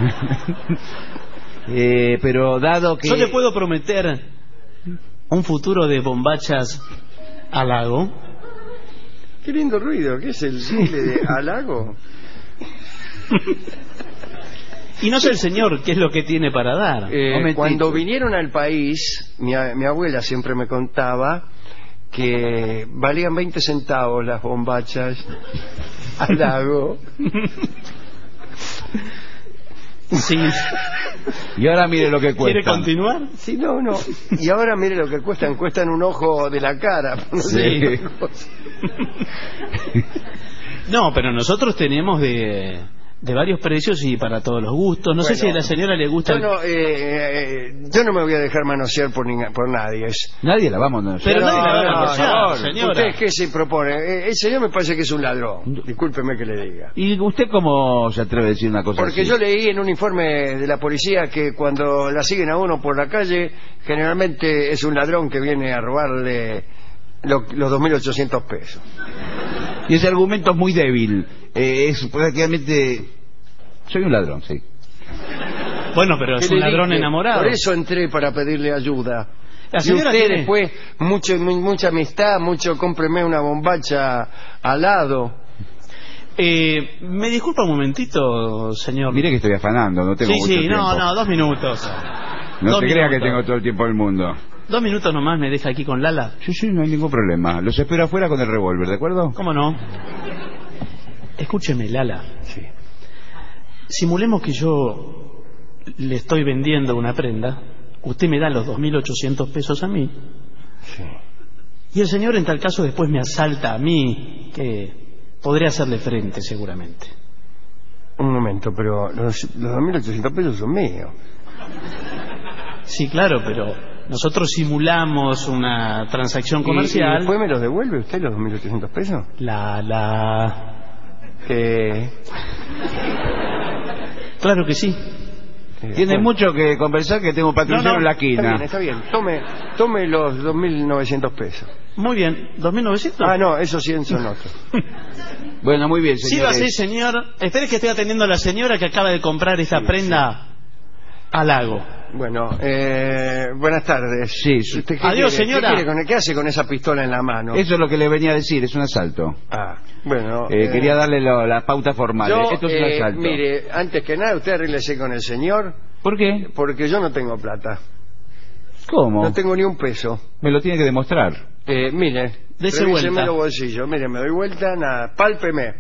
pero dado que... yo le puedo prometer un futuro de bombachas al lago. Qué lindo ruido, ¿qué es el single de halago? Y no sé el señor qué es lo que tiene para dar. Cuando vinieron al país, mi abuela siempre me contaba que valían 20 centavos las bombachas al lago. Sí. Y ahora mire lo que cuesta. ¿Quiere continuar? Sí, no. Y ahora mire lo que cuestan. Cuestan un ojo de la cara. Sí. No, pero nosotros tenemos de varios precios y para todos los gustos. No sé si a la señora le gusta. Yo no me voy a dejar manosear por nadie. Nadie la va a manosear. Pero nadie la va a manosear, señora. ¿Usted qué se propone? El señor me parece que es un ladrón. Discúlpeme que le diga. ¿Y usted cómo se atreve a decir una cosa Porque así? yo leí en un informe de la policía que cuando la siguen a uno por la calle, generalmente es un ladrón que viene a robarle los 2.800 pesos. Y ese argumento es muy débil. Es prácticamente... Soy un ladrón, sí. Bueno, pero es un ladrón enamorado. Por eso entré para pedirle ayuda. La Y señora usted tiene... después, mucha amistad, cómpreme una bombacha al lado. ¿Me disculpa un momentito, señor? Mire que estoy afanando, no tengo mucho tiempo. No, 2 minutos. No Dos se crea que minutos. tengo todo el tiempo del mundo. 2 minutos nomás me deja aquí con Lala. Sí, no hay ningún problema. Los espero afuera con el revólver, ¿de acuerdo? ¿Cómo no? Escúcheme, Lala. Sí. Simulemos que yo le estoy vendiendo una prenda. Usted me da los 2.800 pesos a mí. Sí. Y el señor en tal caso después me asalta a mí, que podré hacerle frente seguramente. Un momento, pero los 2.800 pesos son míos. Sí, claro, pero nosotros simulamos una transacción comercial. ¿Y después me los devuelve usted los 2.800 pesos? Claro que sí. Tiene mucho que conversar, que tengo un patrullero en la esquina. Está bien. Tome los 2.900 pesos. Muy bien, 2.900. Ah, no, esos 100 son otros. Bueno, muy bien, Sí, va a ser, señor. Espere que estoy atendiendo a la señora que acaba de comprar esta prenda al lago. Bueno, buenas tardes. Sí. Adiós, señora. ¿Qué hace con esa pistola en la mano? Eso es lo que le venía a decir, es un asalto. Bueno. Quería darle la pauta formal. Esto es un asalto. Mire, antes que nada, usted arréglese con el señor. ¿Por qué? Porque yo no tengo plata. ¿Cómo? No tengo ni un peso. Me lo tiene que demostrar. Mire, dese revíseme vuelta los bolsillos. Mire, me doy vuelta, nada, pálpeme.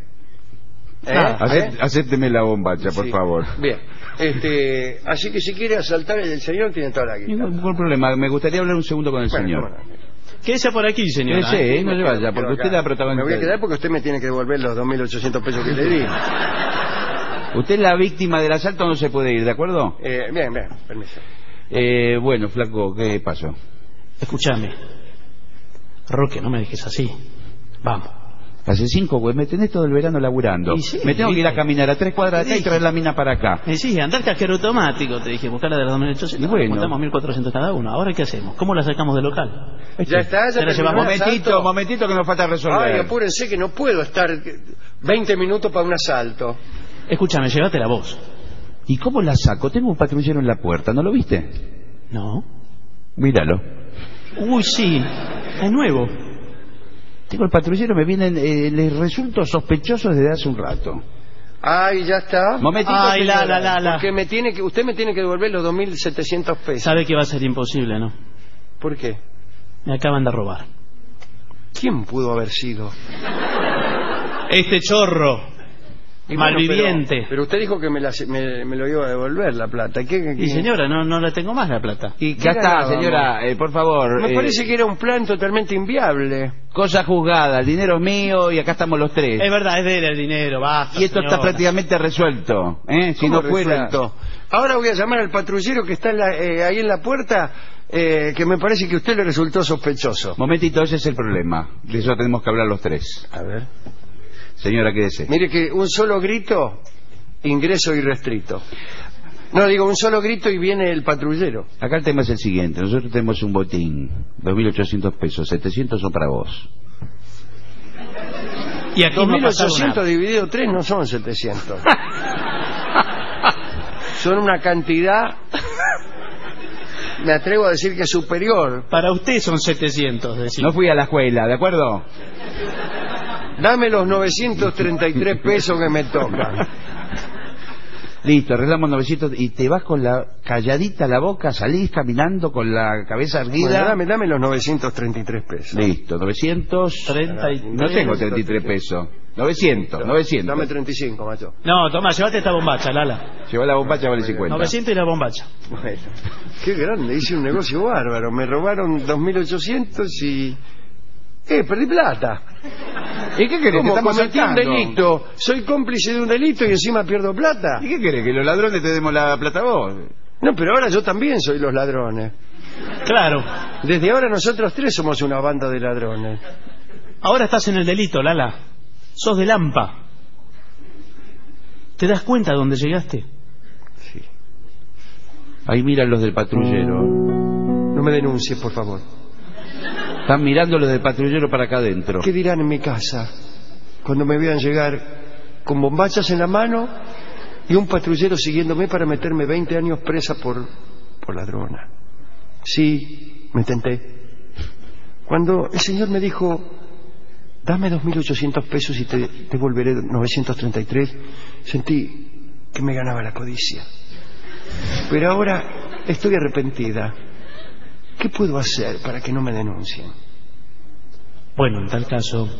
Acépteme la bombacha, por favor. Bien. Así que si quiere asaltar el señor tiene toda la guita. Ningún problema. Me gustaría hablar un segundo con el señor. Quédese por aquí, señora. Sí, no se vaya, porque usted la protagonista. Me voy a quedar porque usted me tiene que devolver los 2.800 pesos que le di. Usted es la víctima del asalto, no se puede ir, ¿de acuerdo? Bien, permiso. Bueno, flaco, ¿qué pasó? Escúchame. Roque, no me dejes así. Vamos. Hace 5, pues me tenés todo el verano laburando. Sí, me tengo que ir a caminar a 3 cuadras de acá y traer la mina para acá. Sí, andar cajero automático, te dije, buscar la de los 2.800. Bueno. Contamos 1.400 cada uno. ¿Ahora qué hacemos? ¿Cómo la sacamos del local? Ya está, ya la llevamos. Momentito que nos falta resolver. Ay, apúrense que no puedo estar 20 minutos para un asalto. Escúchame, llévatela vos. ¿Y cómo la saco? Tengo un patrullero en la puerta, ¿no lo viste? No. Míralo. Uy, sí, es nuevo. Tengo el patrullero, me vienen, les resulto sospechosos desde hace un rato. Ay, ya está. Momentito, ay, señora, la. Porque usted me tiene que devolver los 2.700 pesos. Sabe que va a ser imposible, ¿no? ¿Por qué? Me acaban de robar. ¿Quién pudo haber sido? Este chorro. Malviviente. Pero usted dijo que me lo iba a devolver la plata. Y señora, no la tengo más la plata. Y ya está, señora, por favor. Me parece que era un plan totalmente inviable. Cosa juzgada, el dinero es mío y acá estamos los tres. Es verdad, es de él el dinero, basta. Y esto señora. está prácticamente resuelto. Si no fuera... Resuelto? Ahora voy a llamar al patrullero que está ahí en la puerta, que me parece que a usted le resultó sospechoso. Momentito, ese es el problema. De eso tenemos que hablar los tres. A ver. Señora, quédese. Mire que un solo grito, ingreso irrestricto. No, digo, un solo grito y viene el patrullero. Acá el tema es el siguiente. Nosotros tenemos un botín, 2.800 pesos, 700 son para vos. Y aquí no ha pasado 2.800 nada. dividido 3 no son 700. Son una cantidad, me atrevo a decir que superior. Para usted son 700, decir. No fui a la escuela, ¿de acuerdo? Dame los 933 pesos que me tocan. Listo, arreglamos 900 y te vas con la calladita la boca, salís caminando con la cabeza erguida. Bueno, dame los 933 pesos. Listo, 933. No tengo 33 pesos. 900. Dame 35, macho. No, toma, llévate esta bombacha, Lala. Lleva la bombacha, vale 50. 900 y la bombacha. Bueno, qué grande, hice un negocio bárbaro. Me robaron 2.800 y... perdí plata. ¿Y qué querés? ¿Cómo? Te estamos Cometí un saltando. delito. Soy cómplice de un delito y encima pierdo plata. ¿Y qué querés? ¿Que los ladrones te demos la plata a vos? No, pero ahora yo también soy los ladrones. Claro. Desde ahora nosotros tres somos una banda de ladrones. Ahora estás en el delito, Lala. Sos de Lampa. ¿Te das cuenta de dónde llegaste? Sí. Ahí miran los del patrullero. No me denuncies, por favor. Están mirando los del patrullero para acá adentro. ¿Qué dirán en mi casa cuando me vean llegar con bombachas en la mano y un patrullero siguiéndome para meterme 20 años presa por ladrona? Sí, me tenté. Cuando el señor me dijo, dame 2.800 pesos y te devolveré 933, sentí que me ganaba la codicia. Pero ahora estoy arrepentida. ¿Qué puedo hacer para que no me denuncien? Bueno, en tal caso,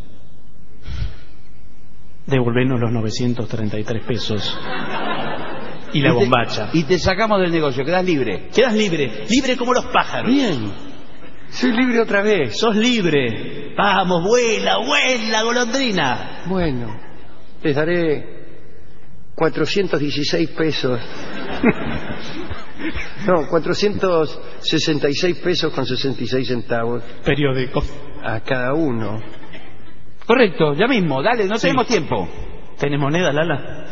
devolvernos los 933 pesos y la bombacha. Y te sacamos del negocio, quedás libre. Quedas libre, libre como los pájaros. Bien, soy libre otra vez. Sos libre. Vamos, vuela, vuela, golondrina. Bueno, les daré 416 pesos. No, 466 pesos con 66 centavos. Periódico. A cada uno. Correcto, ya mismo, dale, no Sí. tenemos tiempo. ¿Tenés moneda, Lala?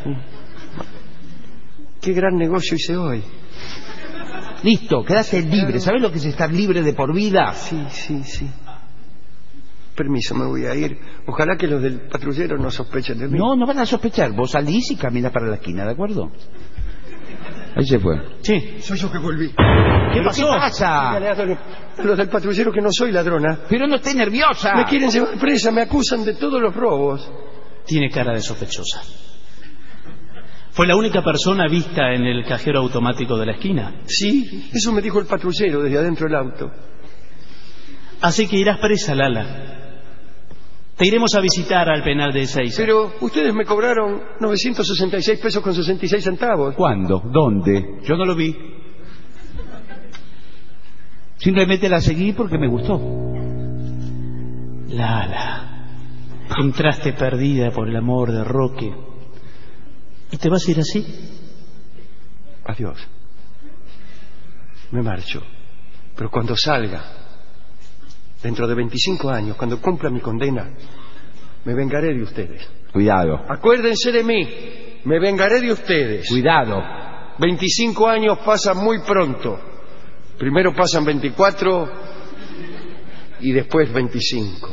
Qué gran negocio hice hoy. Listo, quedaste libre. ¿Sabés lo que es estar libre de por vida? Sí. Permiso, me voy a ir. Ojalá que los del patrullero no sospechen de mí. No van a sospechar. Vos salís y caminas para la esquina, ¿de acuerdo? Ahí se fue. Sí. Soy yo que volví. ¿Qué pasó? ¿Qué pasa? Dígale a los del patrullero que no soy ladrona. Pero no estés nerviosa. Me quieren llevar presa, me acusan de todos los robos. Tiene cara de sospechosa. Fue la única persona vista en el cajero automático de la esquina. Sí, eso me dijo el patrullero desde adentro del auto. Así que irás presa, Lala. Te iremos a visitar al penal de Ezeiza. Pero ustedes me cobraron 966 pesos con 66 centavos. ¿Cuándo? ¿Dónde? Yo no lo vi. Simplemente la seguí porque me gustó. Lala, entraste perdida por el amor de Roque. ¿Y te vas a ir así? Adiós. Me marcho. Pero cuando salga, dentro de 25 años, cuando cumpla mi condena, me vengaré de ustedes. Cuidado. Acuérdense de mí. Me vengaré de ustedes. Cuidado. 25 años pasan muy pronto. Primero pasan 24 y después 25.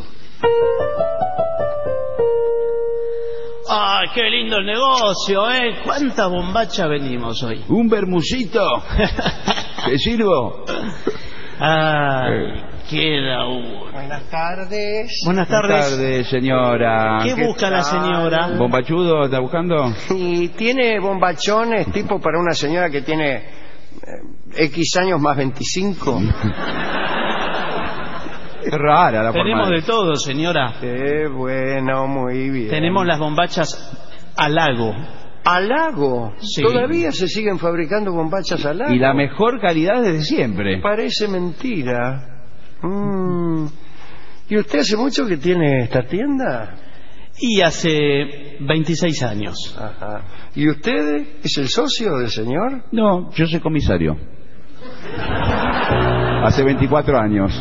¡Ay, qué lindo el negocio, eh! ¿Cuánta bombacha venimos hoy? Un bermucito. ¿Te sirvo? ¡Ay, queda uno! Buenas tardes. Buenas Buenas tardes. tardes, señora. ¿Qué busca la señora? ¿Bombachudo está buscando? ¿Y tiene bombachones tipo para una señora que tiene X años más 25? Es rara la forma. Tenemos de todo, señora. Qué bueno, muy bien. Tenemos las bombachas al lago. ¿Al lago? Sí. ¿Todavía se siguen fabricando bombachas al lago? Y la mejor calidad desde siempre. Parece mentira. ¿Y usted hace mucho que tiene esta tienda? Y hace 26 años. Ajá. ¿Y usted es el socio del señor? No, yo soy comisario. Hace 24 años.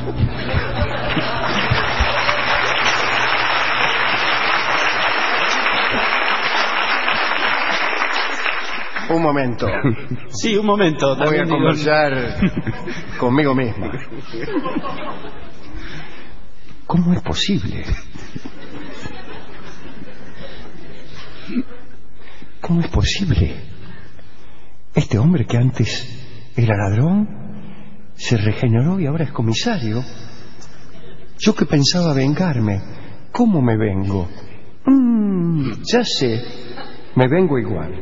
Un momento. Sí, un momento. Voy a también digo- conversar conmigo misma. ¿Cómo es posible? ¿Cómo es posible? Este hombre que antes era ladrón se regeneró y ahora es comisario. Yo que pensaba vengarme, ¿cómo me vengo? Ya sé, me vengo igual.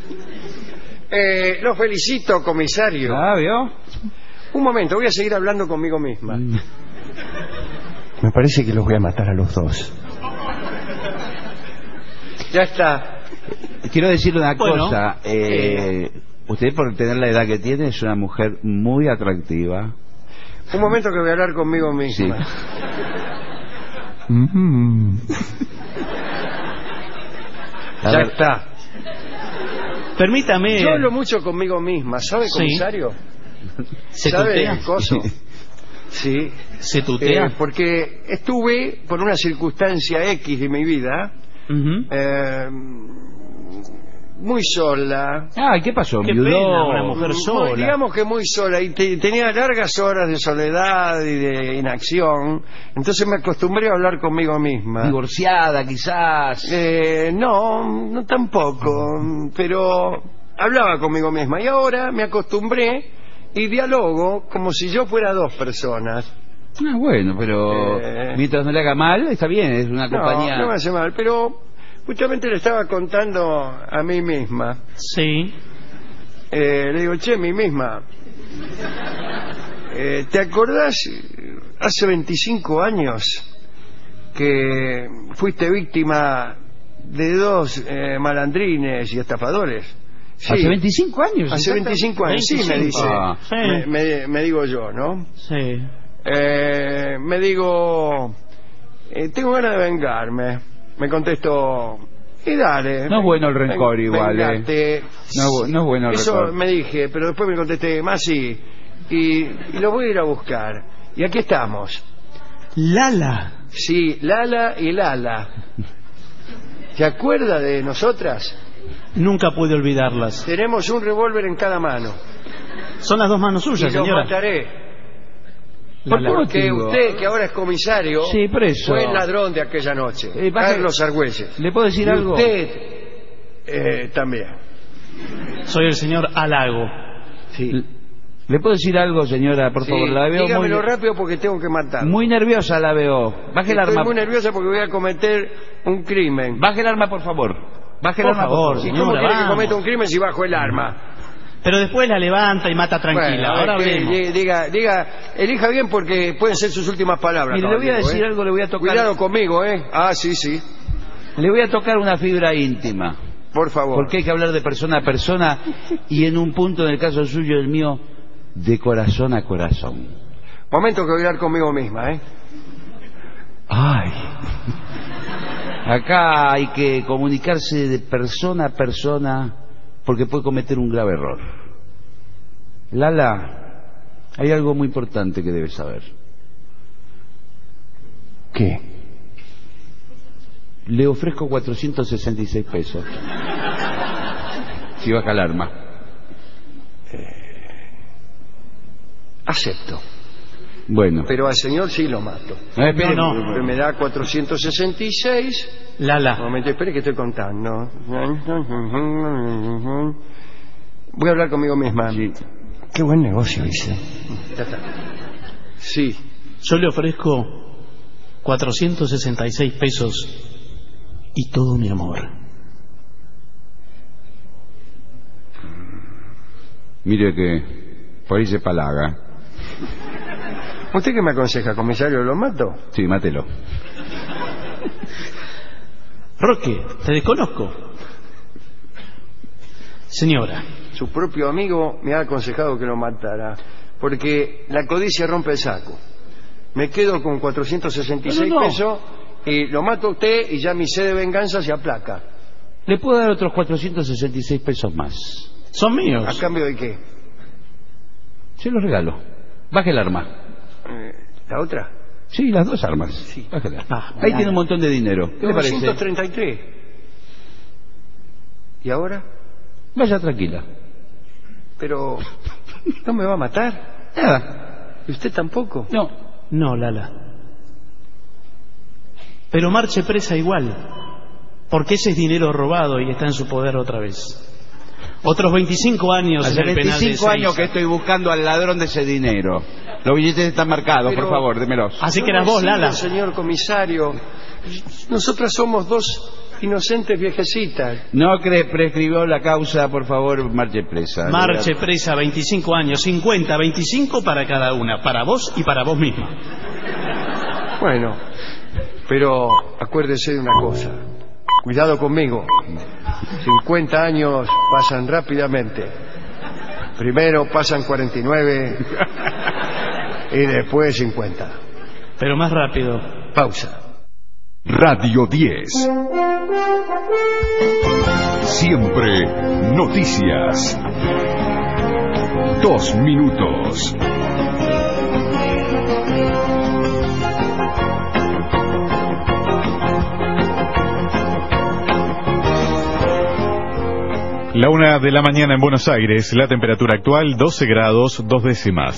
Lo felicito, comisario. ¿Ah, vio? Un momento, voy a seguir hablando conmigo misma. Me parece que los voy a matar a los dos. Ya está. Quiero decirle una Bueno, cosa. Usted, por tener la edad que tiene, es una mujer muy atractiva. Un momento que voy a hablar conmigo misma. A Ya ver, está. Permítame. Yo hablo mucho conmigo misma, ¿sabe, Sí. comisario? ¿Se ¿Sabe tutea? el coso? Sí. ¿Se tutea? Porque estuve, por una circunstancia X de mi vida, Ujú. muy sola. Ah, ¿qué pasó? Qué ¿Viudó? pena, una mujer sola. Digamos que muy sola, y tenía largas horas de soledad y de inacción. Entonces me acostumbré a hablar conmigo misma. Divorciada, quizás. No tampoco, pero hablaba conmigo misma. Y ahora me acostumbré y dialogo como si yo fuera dos personas. Ah, bueno, pero mientras no le haga mal, está bien, es una compañía. No me hace mal, pero justamente le estaba contando a mí misma. Sí. Le digo, che, mí misma, ¿te acordás hace 25 años que fuiste víctima de dos malandrines y estafadores? Sí. ¿Hace 25 años? Hace 25 años, sí, me dice. Ah. Sí. Me digo yo, ¿no? Sí. Me digo, tengo ganas de vengarme. Me contesto, y dale. No es bueno el rencor igual, vengate. No es bueno el Eso rencor. me dije, pero después me contesté, más sí. Y lo voy a ir a buscar. Y aquí estamos. Lala. Sí, Lala y Lala. ¿Se acuerda de nosotras? Nunca pude olvidarlas. Tenemos un revólver en cada mano. Son las dos manos Y suyas, los señora. mataré. ¿Por qué Porque motivo? usted, que ahora es comisario, Sí, por eso. fue el ladrón de aquella noche. Carlos Argüelles. ¿Le puedo decir Y algo? usted también. Soy el señor Halago. Sí. ¿Le puedo decir algo, señora? Por favor, la veo dígamelo rápido porque tengo que matar. muy nerviosa, la veo. Baje el Estoy arma. muy nerviosa porque voy a cometer un crimen. Baje el arma, por favor. Baje el Por arma, favor, ¿Y señora, cómo quiere que vamos. cometa un crimen si bajo el arma? Pero después la levanta y mata tranquila. Bueno, Ahora que hablemos. diga, elija bien porque pueden ser sus últimas palabras. Mire, le voy a caballero, decir algo, le voy a tocar. Cuidado conmigo, ¿eh? Ah, sí. Le voy a tocar una fibra íntima. Por favor. Porque hay que hablar de persona a persona y en un punto, en el caso suyo, el mío, de corazón a corazón. Momento que voy a hablar conmigo misma, ¿eh? Ay. Acá hay que comunicarse de persona a persona porque puede cometer un grave error. Lala, hay algo muy importante que debes saber. ¿Qué? Le ofrezco 466 pesos. Si baja el arma. Acepto. Bueno. Pero al señor sí lo mato. Espere, No. Pero me da 466. Lala. Un momento, espere que estoy contando. Voy a hablar conmigo misma. Sí. Qué buen negocio hice. Ya está. Sí. Yo le ofrezco 466 pesos y todo mi amor. Mire que por ahí se palaga. ¿Usted qué me aconseja, comisario? ¿Lo mato? Sí, mátelo. Roque, te desconozco. Señora, Su propio amigo me ha aconsejado que lo matara. Porque la codicia rompe el saco. Me quedo con 466 No. pesos y lo mato a usted y ya mi sed de venganza se aplaca. Le puedo dar otros 466 pesos más. son míos. ¿A cambio de qué? Se los regalo. Baje el arma. ¿La otra? Sí, las dos armas. Bájela. Ah, Ahí tiene un montón de dinero. ¿Qué le parece? 233. ¿Y ahora? Vaya tranquila. Pero no me va a matar. Nada. ¿Y usted tampoco? No. No, Lala. Pero marche presa igual, porque ese es dinero robado y está en su poder otra vez. Otros 25 años Hace en el penal de 25 años Ezeiza. que estoy buscando al ladrón de ese dinero. Los billetes están marcados, Pero- por favor, démelos. Así que eras vos, Lala. Señor comisario, nosotras somos dos inocentes viejecitas. No prescribió la causa, por favor, marche presa. Marche presa, 25 años, 50, 25 para cada una, para vos y para vos misma. Bueno, pero acuérdese de una cosa. Cuidado conmigo. 50 años pasan rápidamente. Primero pasan 49 y después 50. Pero más rápido. Pausa. Radio 10. Siempre noticias. 2 minutos. La 1 de la mañana en Buenos Aires, la temperatura actual 12 grados 2 décimas.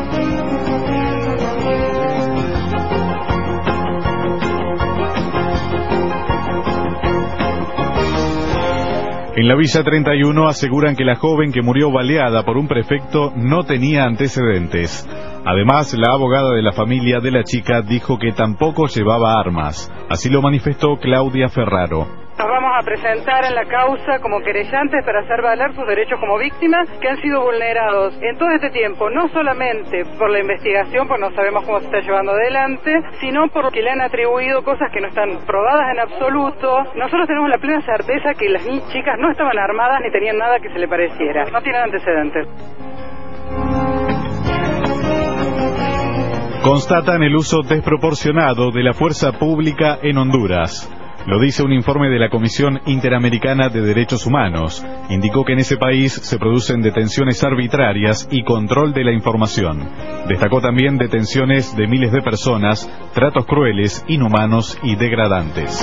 En la Villa 31 aseguran que la joven que murió baleada por un prefecto no tenía antecedentes. Además, la abogada de la familia de la chica dijo que tampoco llevaba armas. Así lo manifestó Claudia Ferraro. Nos vamos a presentar en la causa como querellantes para hacer valer sus derechos como víctimas que han sido vulnerados en todo este tiempo, no solamente por la investigación, pues no sabemos cómo se está llevando adelante, sino porque le han atribuido cosas que no están probadas en absoluto. Nosotros tenemos la plena certeza que las chicas no estaban armadas ni tenían nada que se le pareciera, no tienen antecedentes. Constatan el uso desproporcionado de la fuerza pública en Honduras. Lo dice un informe de la Comisión Interamericana de Derechos Humanos. Indicó que en ese país se producen detenciones arbitrarias y control de la información. Destacó también detenciones de miles de personas, tratos crueles, inhumanos y degradantes.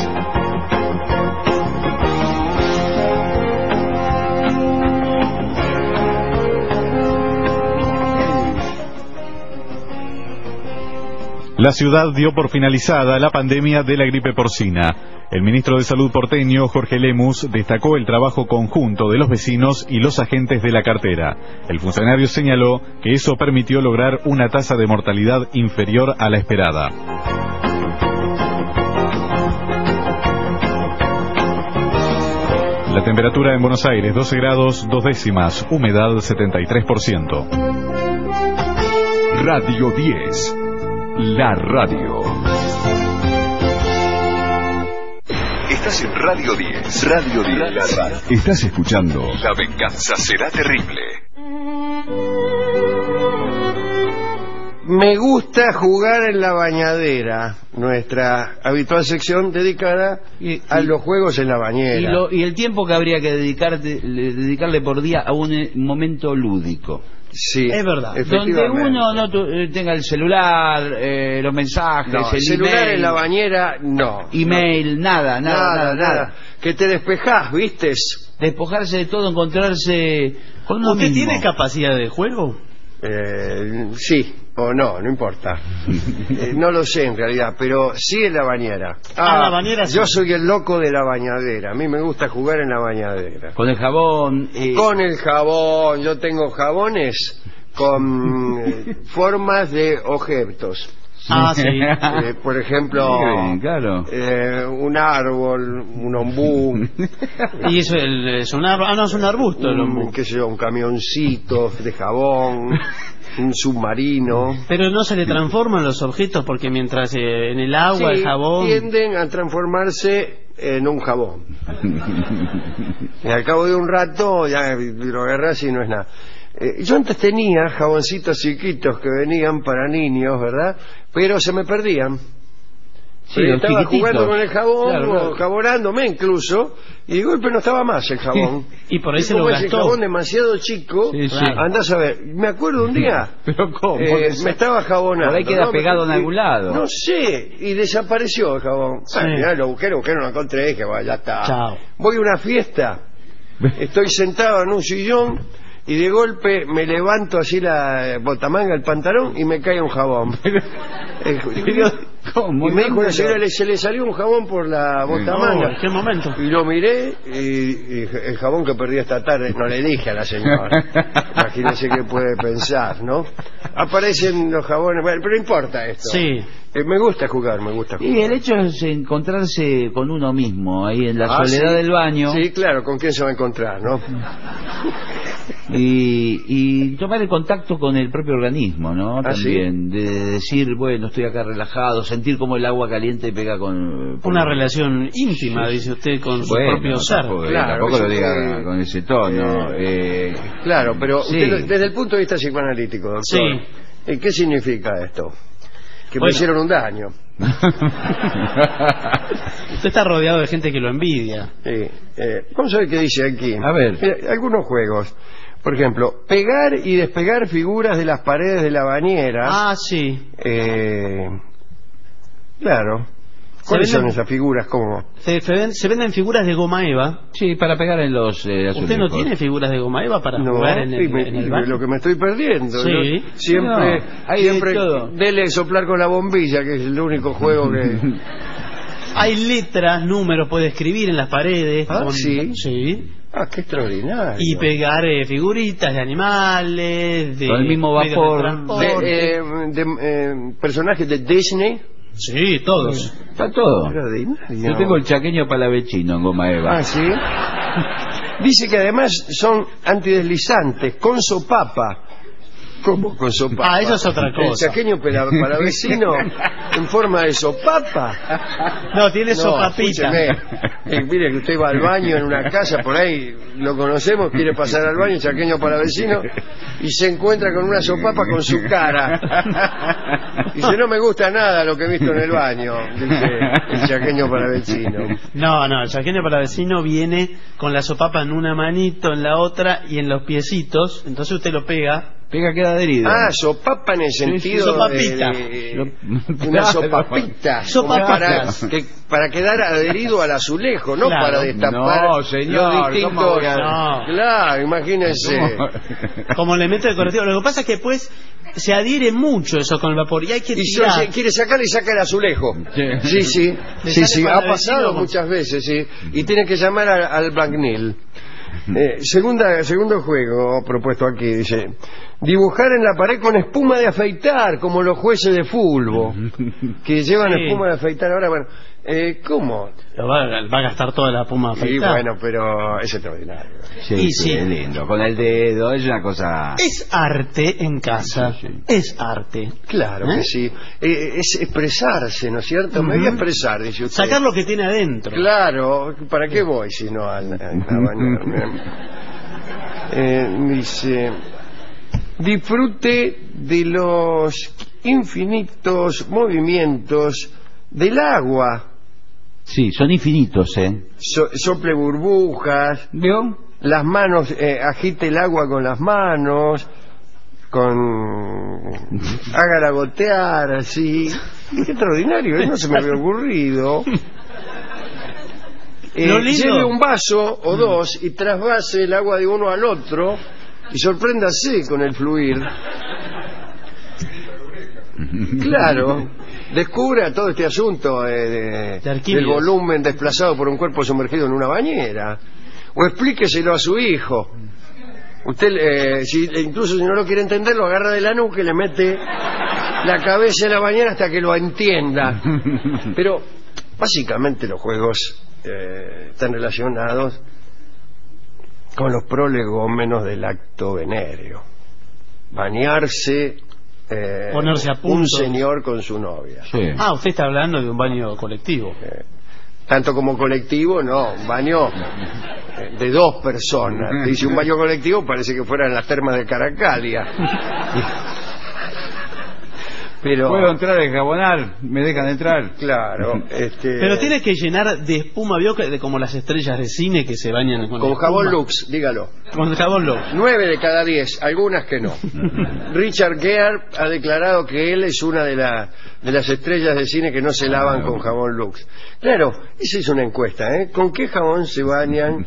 La ciudad dio por finalizada la pandemia de la gripe porcina. El ministro de Salud porteño, Jorge Lemus, destacó el trabajo conjunto de los vecinos y los agentes de la cartera. El funcionario señaló que eso permitió lograr una tasa de mortalidad inferior a la esperada. La temperatura en Buenos Aires, 12 grados 2 décimas, humedad 73%. Radio 10. La radio. Estás en Radio 10. Radio 10. La radio. Estás escuchando La venganza será terrible. Me gusta jugar en la bañadera, nuestra habitual sección dedicada a los juegos en la bañera. Y el tiempo que habría que dedicarle por día a un momento lúdico. Sí, es verdad. Donde uno no tenga el celular, los mensajes, no, el celular email, en la bañera, no. Email, no. nada. Que te despejás, ¿viste? Despojarse de todo, encontrarse con uno ¿Usted mismo. tiene capacidad de juego? Sí, o no importa. No lo sé en realidad, pero sí en la bañera. La bañera sí. Yo soy el loco de la bañadera. A mí me gusta jugar en la bañadera. Con el jabón. Con el jabón. Yo tengo jabones con formas de objetos. Sí. Por ejemplo, sí, claro. Un árbol, un ombú. Y eso es un árbol. No, es un arbusto el ombú. Qué sé yo, un camioncito de jabón, un submarino. Pero no se le transforman los objetos porque mientras en el agua, sí, el jabón... tienden a transformarse en un jabón. Y al cabo de un rato ya lo agarrás y no es nada. Yo antes tenía jaboncitos chiquitos que venían para niños, ¿verdad? Pero se me perdían. Sí, yo estaba chiquititos. jugando con el jabón, Claro. jabonándome incluso, y de golpe no estaba más el jabón. Y por ahí se como lo es el gastó. jabón demasiado chico, Sí, sí. andás a ver. Me acuerdo un día, Pero ¿cómo? me estaba jabonando. Por ahí queda ¿no? pegado en algún lado. No sé, y desapareció el jabón. Sí. Mirá, lo busqué, no lo encontré, que ya está. Chao. Voy a una fiesta Estoy sentado en un sillón y de golpe me levanto así la botamanga, el pantalón, y me cae un jabón. ¿Cómo? Y me dijo la señora, se le salió un jabón por la botamanga. ¿En qué momento? Y lo miré, y el jabón que perdí esta tarde, no le dije a la señora. Imagínense qué puede pensar, ¿no? Aparecen los jabones, bueno, pero no importa esto. Sí. Me gusta jugar, me gusta jugar. Y el hecho es encontrarse con uno mismo, ahí en la soledad sí. del baño. Sí, claro, ¿con quién se va a encontrar, no? Y tomar el contacto con el propio organismo, ¿no? También, ¿sí? De decir, bueno, estoy acá relajado, sentir como el agua caliente pega con... Una relación íntima, dice usted, con su propio ser. Tampoco lo diga con ese tono. Claro, pero sí. usted, desde el punto de vista psicoanalítico, doctor, sí. ¿Qué significa esto? Que me Bueno. hicieron un daño. Usted está rodeado de gente que lo envidia. Sí. Vamos a ver qué dice aquí. A ver. Mira, algunos juegos. Por ejemplo, pegar y despegar figuras de las paredes de la bañera. Ah, sí. Claro. ¿Cuáles son esas figuras? ¿Cómo? Se venden figuras de goma eva. Sí, para pegar en los azulejos. ¿Usted no tiene figuras de goma eva para jugar en el baño? Lo que me estoy perdiendo. Sí. Yo siempre, hay siempre de todo. dele soplar con la bombilla, que es el único juego que... Hay letras, números, puede escribir en las paredes. Ah, sí. Sí. Ah, qué extraordinario. Y pegar figuritas de animales, de con el mismo vapor. De personajes de Disney. Sí, todos. Está todo. Extraordinario. Yo tengo el chaqueño palavecino en goma eva. Ah, sí. Dice que además son antideslizantes, con sopapa. ¿Cómo con sopapa? Ah, eso es otra cosa. El chaqueño palavecino en forma de sopapa. No, tiene sopapita. Mire que usted va al baño en una casa, por ahí lo conocemos, quiere pasar al baño, chaqueño palavecino, y se encuentra con una sopapa con su cara. Dice, no me gusta nada lo que he visto en el baño, dice el chaqueño palavecino. No, el chaqueño palavecino viene con la sopapa en una manito, en la otra y en los piecitos, entonces usted lo pega. Queda adherido. Ah, sopapa en el sentido sopapita. Una sopapita. Para quedar adherido al azulejo, no claro. para destapar los distintos. Claro, imagínense. Como le mete el correctivo. Lo que pasa es que después se adhiere mucho eso con el vapor y hay que tirar. Y quiere sacar y saca el azulejo. Sí. Ha pasado muchas veces, sí. Y tiene que llamar al Bagnil. Segundo juego propuesto aquí, dice: dibujar en la pared con espuma de afeitar, como los jueces de fútbol que llevan espuma de afeitar. Ahora, bueno, ¿cómo? Va a gastar toda la espuma de afeitar. Sí, bueno, pero es extraordinario. Sí, es lindo. Con el dedo es una cosa... Es arte en casa. Sí. Es arte. Claro que sí. Es expresarse, ¿no es cierto? Me voy a expresar, dice usted. Sacar lo que tiene adentro. Claro, ¿para qué voy si no a bañarme? Dice: disfrute de los infinitos movimientos del agua. Sí, son infinitos, Sople burbujas. ¿Vio? Las manos, agite el agua con las manos, hágala gotear, así. Qué extraordinario, no se me había ocurrido. Lleve un vaso o dos y trasvase el agua de uno al otro y sorpréndase con el fluir. Claro, descubra todo este asunto del volumen desplazado por un cuerpo sumergido en una bañera. O explíqueselo a su hijo. Usted, incluso si no lo quiere entender, lo agarra de la nuca y le mete la cabeza en la bañera hasta que lo entienda. Pero básicamente los juegos están relacionados con los prolegómenos del acto venéreo. Bañarse, ponerse a punto. Un señor con su novia. Sí. Ah, usted está hablando de un baño colectivo. Tanto como colectivo, no, un baño de dos personas. Dice un baño colectivo, parece que fueran las termas de Caracalia. Pero puedo entrar a enjabonar, me dejan entrar. Claro. Pero tiene que llenar de espuma, vio, como las estrellas de cine que se bañan con jabón Lux, dígalo. Con jabón Lux. 9 de cada 10, algunas que no. Richard Gere ha declarado que él es una de las estrellas de cine que no se lavan con jabón Lux. Claro, esa es una encuesta, ¿eh? ¿Con qué jabón se bañan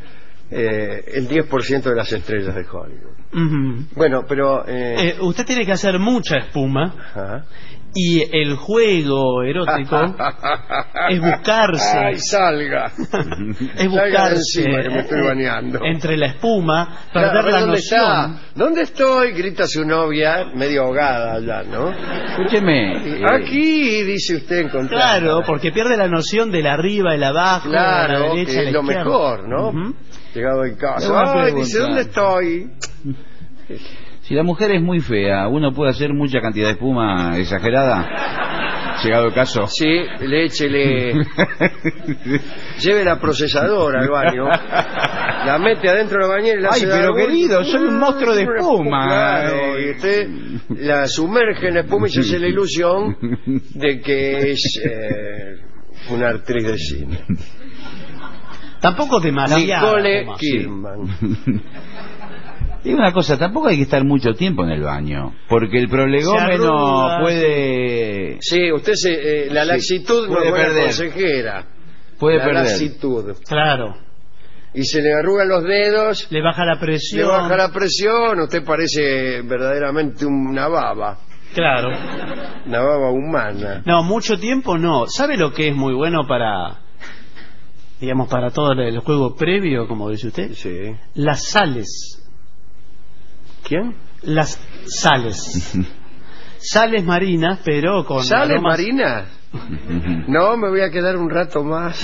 el 10% de las estrellas de Hollywood. Bueno, pero... usted tiene que hacer mucha espuma. Ajá. Y el juego erótico es buscarse. ¡Ay, salga! Es buscarse salga de encima, que me estoy bañando. entre la espuma, perder Claro, la ¿dónde noción. está? ¿Dónde estoy? Grita su novia, medio ahogada allá, ¿no? Escúcheme. Aquí, dice usted, encontrar. Claro, porque pierde la noción del arriba, el abajo, Claro, la derecha, que la es lo izquierda. mejor, ¿no? Ujú. Llegado en Tengo casa. una ¡Ay, pregunta. dice, ¿dónde estoy? Si la mujer es muy fea, ¿uno puede hacer mucha cantidad de espuma exagerada? Llegado el caso. Sí, échele. Lleve la procesadora al baño. La mete adentro de la bañera y la Ay, hace pero dar querido, soy un monstruo de espuma. Claro, y usted la sumerge en la espuma y se hace la ilusión de que es una actriz de cine. Tampoco demasiado. Nicole como- Kidman. Y una cosa, tampoco hay que estar mucho tiempo en el baño, porque el prolegómeno arruga, puede... Sí, usted la laxitud no puede es buena perder. consejera. Puede la perder. laxitud. Claro. Y se le arrugan los dedos, Le baja la le presión. baja la presión, usted parece verdaderamente una baba. Claro. Una baba humana. No, mucho tiempo no. ¿Sabe lo que es muy bueno para, digamos, para todo el juego previo, como dice usted? Sí. Las sales. ¿Quién? Las sales. Sales marinas, pero con ¿Sales aromas- marinas? No, me voy a quedar un rato más.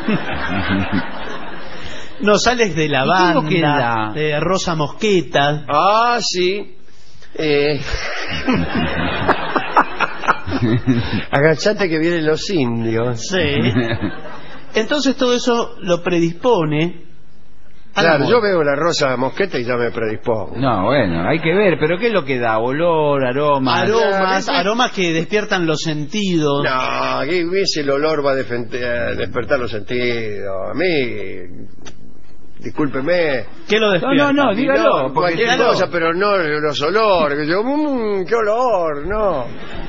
No, sales de qué es lo lavanda, que da? de rosa mosqueta. Ah, sí. Agachate que vienen los indios. Sí. Entonces todo eso lo predispone. al Claro, amor. yo veo la rosa mosqueta y ya me predispongo. No, bueno, hay que ver, pero ¿qué es lo que da? Olor, aroma... Aromas que despiertan los sentidos. No, aquí ves el olor va a despertar los sentidos. A mí, discúlpeme. ¿Qué lo despierta? No, dígalo. No, cualquier dígalo. cosa, pero no los olores. Que yo, qué olor, no.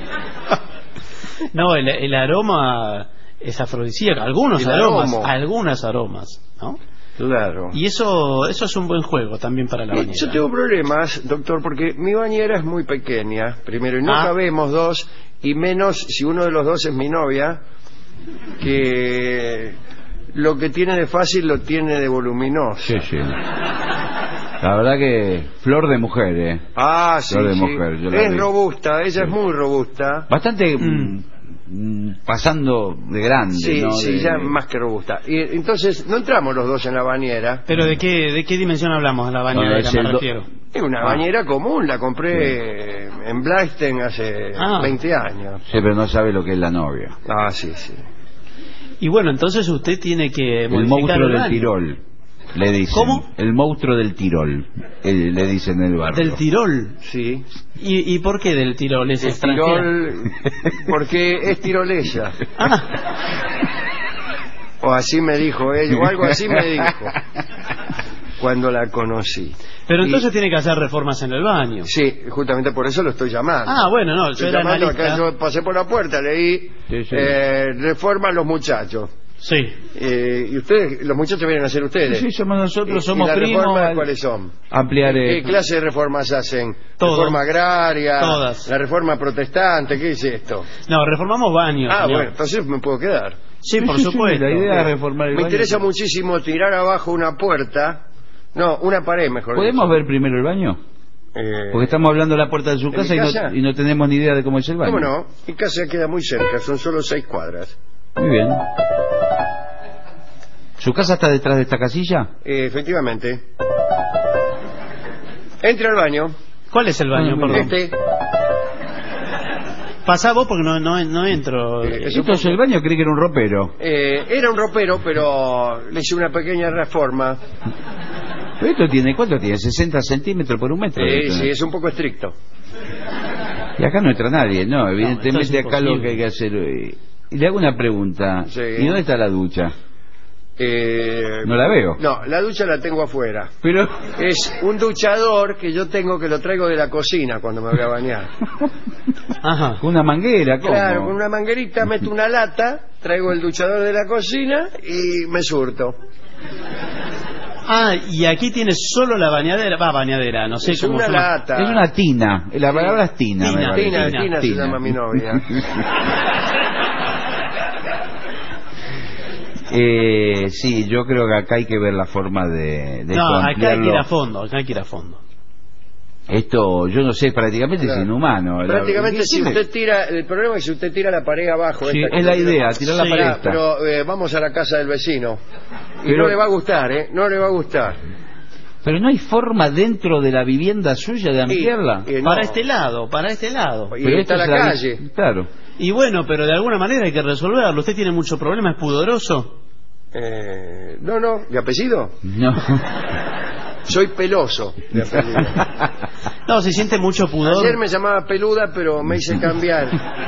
No, el aroma es afrodisíaco. Algunos El aromas, aroma. algunas aromas, ¿no? Claro. Y eso es un buen juego también para la bañera. Yo tengo problemas, doctor, porque mi bañera es muy pequeña, primero, y no cabemos dos, y menos si uno de los dos es mi novia, que lo que tiene de fácil lo tiene de voluminoso. Sí, sí. La verdad que flor de mujer, ¿eh? Ah, sí, Flor de sí. mujer, yo la Es vi. robusta, ella es muy robusta. Bastante pasando de grande, Sí, ¿no? sí, De- ya más que robusta. Y entonces no entramos los dos en la bañera. ¿Pero de qué dimensión hablamos de la bañera? Bueno, es me el refiero. Es una bañera común, la compré en Blaisten hace 20 años. Sí, pero no sabe lo que es la novia. Ah, sí, sí. Y bueno, entonces usted tiene que El modificar monstruo el del baño. Tirol, le dicen. ¿Cómo? El monstruo del Tirol, le dicen en el barrio. ¿Del Tirol? Sí. ¿Y por qué del Tirol? ¿Es El extranjera? Tirol, porque es tirolesa. O así me dijo ella, o algo así me dijo cuando la conocí. Pero entonces tiene que hacer reformas en el baño. Sí, justamente por eso lo estoy llamando. Ah, bueno, no, yo Estoy era llamando analista. acá, yo pasé por la puerta, leí Sí, sí. reforman los muchachos. Sí. Y ustedes, los muchachos vienen a ser ustedes. Sí, somos nosotros, ¿Y somos las primos. reformas cuáles son? Ampliar... ¿Qué clase de reformas hacen? Todas. ¿Reforma agraria? Todas. ¿La reforma protestante? ¿Qué es esto? No, reformamos baños. Ah, señor. bueno, entonces me puedo quedar. Sí, por supuesto. La idea es reformar el Me baño. interesa muchísimo tirar abajo una puerta. No, una pared mejor. ¿Podemos dicho. ver primero el baño? Porque estamos hablando de la puerta de su ¿De casa, mi y casa? no tenemos ni idea de cómo es el baño. ¿Cómo no? Mi casa queda muy cerca, son solo 6 cuadras. Muy bien. ¿Su casa está detrás de esta casilla? Efectivamente. Entre al baño. ¿Cuál es el baño, perdón? Este. Pasá vos porque no entro. Esto es el baño, creí que era un ropero. Era un ropero, pero le hice una pequeña reforma. Pero esto tiene, ¿cuánto tiene? 60 centímetros por un metro. Sí, es un poco estricto. Y acá no entra nadie, ¿no? Evidentemente esto es acá lo imposible. que hay que hacer... Y le hago una pregunta. Sí. ¿Y dónde está la ducha? No la veo. No, la ducha la tengo afuera. Pero... Es un duchador que yo tengo, que lo traigo de la cocina cuando me voy a bañar. Ajá. Una manguera, ¿cómo? Claro, con una manguerita meto una lata, traigo el duchador de la cocina y me surto. Ah, y aquí tiene solo la bañadera. Bañadera, no sé Es cómo una se llama. lata. Es una tina. La palabra es tina. me parece. Tina se llama mi novia. Sí, yo creo que acá hay que ver la forma de No, acá hay que ampliarlo. ir a fondo, acá hay que ir a fondo. Esto, yo no sé, prácticamente es inhumano. Prácticamente si usted tira, el problema es que si usted tira la pared abajo. Sí, esta es que la usted idea, tira. tirar la pared esta. Pero vamos a la casa del vecino. Y Pero- no le va a gustar, ¿eh? No le va a gustar. Pero no hay forma dentro de la vivienda suya de ampliarla. No. Para este lado, para este lado. Y Pero está esto la es calle. Claro. Y bueno, pero de alguna manera hay que resolverlo. ¿Usted tiene mucho problema? ¿Es pudoroso? No, ¿de apellido? No. Soy Peloso, de apellido. No, se siente mucho pudor. Ayer me llamaba Peluda, pero me hice cambiar.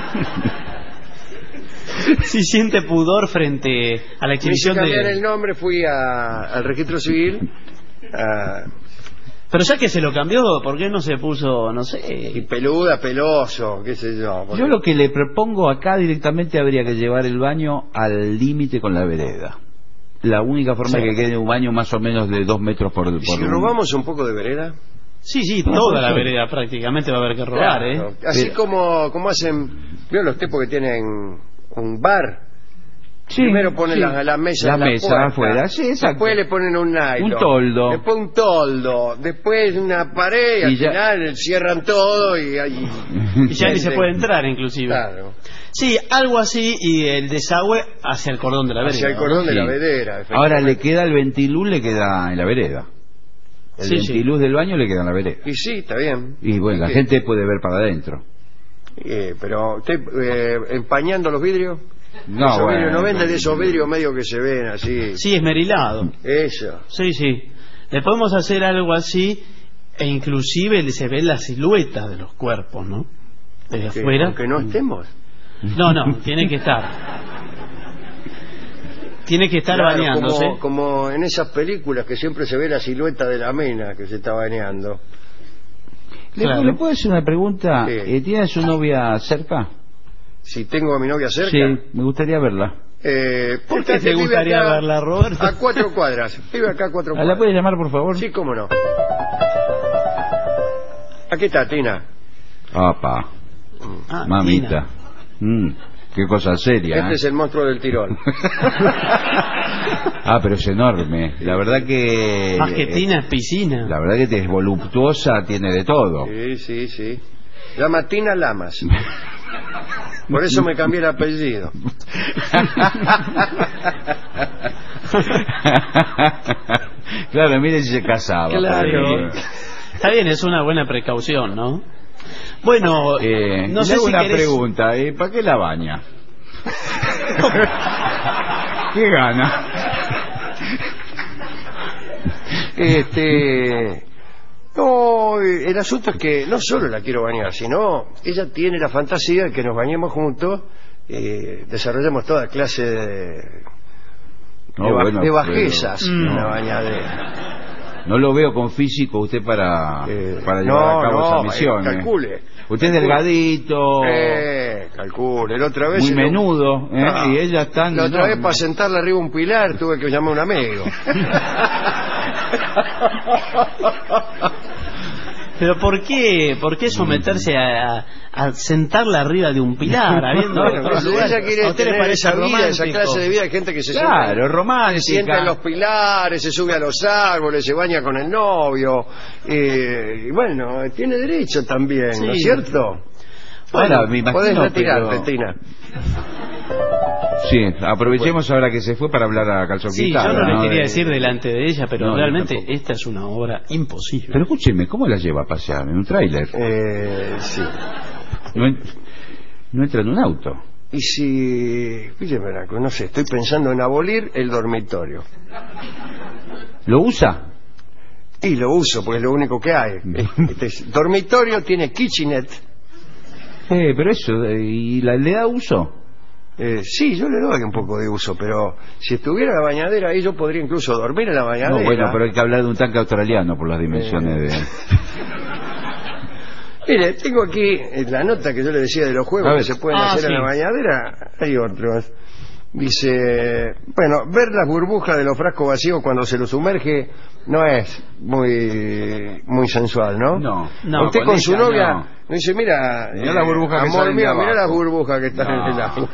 Si siente pudor frente a la Me hice exhibición cambiar el de... nombre, fui al registro civil. Pero ya que se lo cambió, ¿por qué no se puso, no Y sé? Peluda, Peloso, qué sé yo. porque- Yo lo que le propongo acá directamente habría que llevar el baño al límite con la vereda. La única forma Sí. que quede un baño más o menos de 2 metros por ¿Y si robamos un poco de vereda? Sí, toda la vereda prácticamente va a haber que robar, Claro, ¿eh? así como hacen, veo los tipos que tienen un bar. Sí, Primero ponen sí. la mesa La en la mesa puerta, afuera, sí, exacto. después le ponen un nylon, Un toldo. después un toldo, después una pared y al Y ya- final cierran todo y ahí Y ya ni se puede entrar, inclusive. Claro, Sí, algo así, y el desagüe hacia el cordón de la vereda. hacia el cordón de Sí. la vedera. Ahora le queda el ventiluz, le queda en la vereda. El Sí, sí. ventiluz del baño le queda en la vereda. Y sí, está bien. Y bueno, la Sí. gente puede ver para adentro. Pero usted empañando los vidrios. No, Esos bueno, vidrios, no venden pero- de esos vidrios medio que se ven así. Sí, esmerilado. Eso. Sí, sí. Le podemos hacer algo así, e inclusive se ven las siluetas de los cuerpos, ¿no? Desde Que, afuera. aunque no estemos. No, tiene que estar. Tiene que estar Claro, bañándose. como en esas películas que siempre se ve la silueta de la mena que se está bañando. Claro. ¿Le puedo hacer una pregunta? Sí. ¿Tiene a su novia cerca? Si tengo a mi novia cerca. Sí, me gustaría verla. ¿Por qué te vive gustaría acá verla, Roberto? A 4 cuadras. Vive acá a 4 cuadras. ¿La puede llamar, por favor? Sí, cómo no. Aquí está, Tina. Apa, Ah, mamita. Tina. Qué cosa seria. Este ¿eh? es el monstruo del Tirol. Ah, pero es enorme. La verdad que... Más que Tina es piscina. La verdad que es voluptuosa, tiene de todo. Sí. Se llama Tina Lamas. Por eso me cambié el apellido. Claro, mire si se casaba. Claro. Está bien, es una buena precaución, ¿no? Bueno, no le sé hago si una querés... pregunta, ¿para qué la baña? ¿Qué gana? No, el asunto es que no solo la quiero bañar, sino ella tiene la fantasía de que nos bañemos juntos, desarrollemos toda clase de bajezas en la bañadera. No lo veo con físico usted para llevar a cabo esa misión. Calcule. Usted es delgadito, calcule. La otra vez muy menudo, y ella está... La otra vez para sentarla arriba un pilar tuve que llamar a un amigo. Pero ¿por qué someterse a sentarla arriba de un pilar? Habiendo ella quiere tener esa vida, esa clase de vida. Hay gente que se sienta, romántica. Se sienta en los pilares, se sube a los árboles, se baña con el novio. Y bueno, tiene derecho también, ¿no es cierto? Bueno, me imagino, podés retirarte, Tina. Sí, aprovechemos ahora que se fue para hablar a calzón Sí, quitado, yo no le ¿no? quería decir delante de ella, pero No, realmente tampoco. esta es una obra imposible. Pero escúcheme, ¿cómo la lleva a pasear? ¿En un tráiler? Sí. No entra en un auto. Y si, fíjeme, no sé, estoy pensando en abolir el dormitorio. ¿Lo usa? Y lo uso, porque es lo único que hay. Dormitorio tiene kitchenette. Pero eso, ¿y le da uso? Sí, yo le doy un poco de uso, pero si estuviera la bañadera ahí yo podría incluso dormir en la bañadera. No, bueno, pero hay que hablar de un tanque australiano por las dimensiones de... Mire, tengo aquí la nota que yo le decía de los juegos que se pueden hacer sí. en la bañadera. Hay otros. Dice, bueno, ver las burbujas de los frascos vacíos cuando se los sumerge no es muy sensual, ¿no? No. Usted con su novia no. dice, mira, la burbuja que amor salen de mío, mira abajo. las burbujas que están No. en el agua.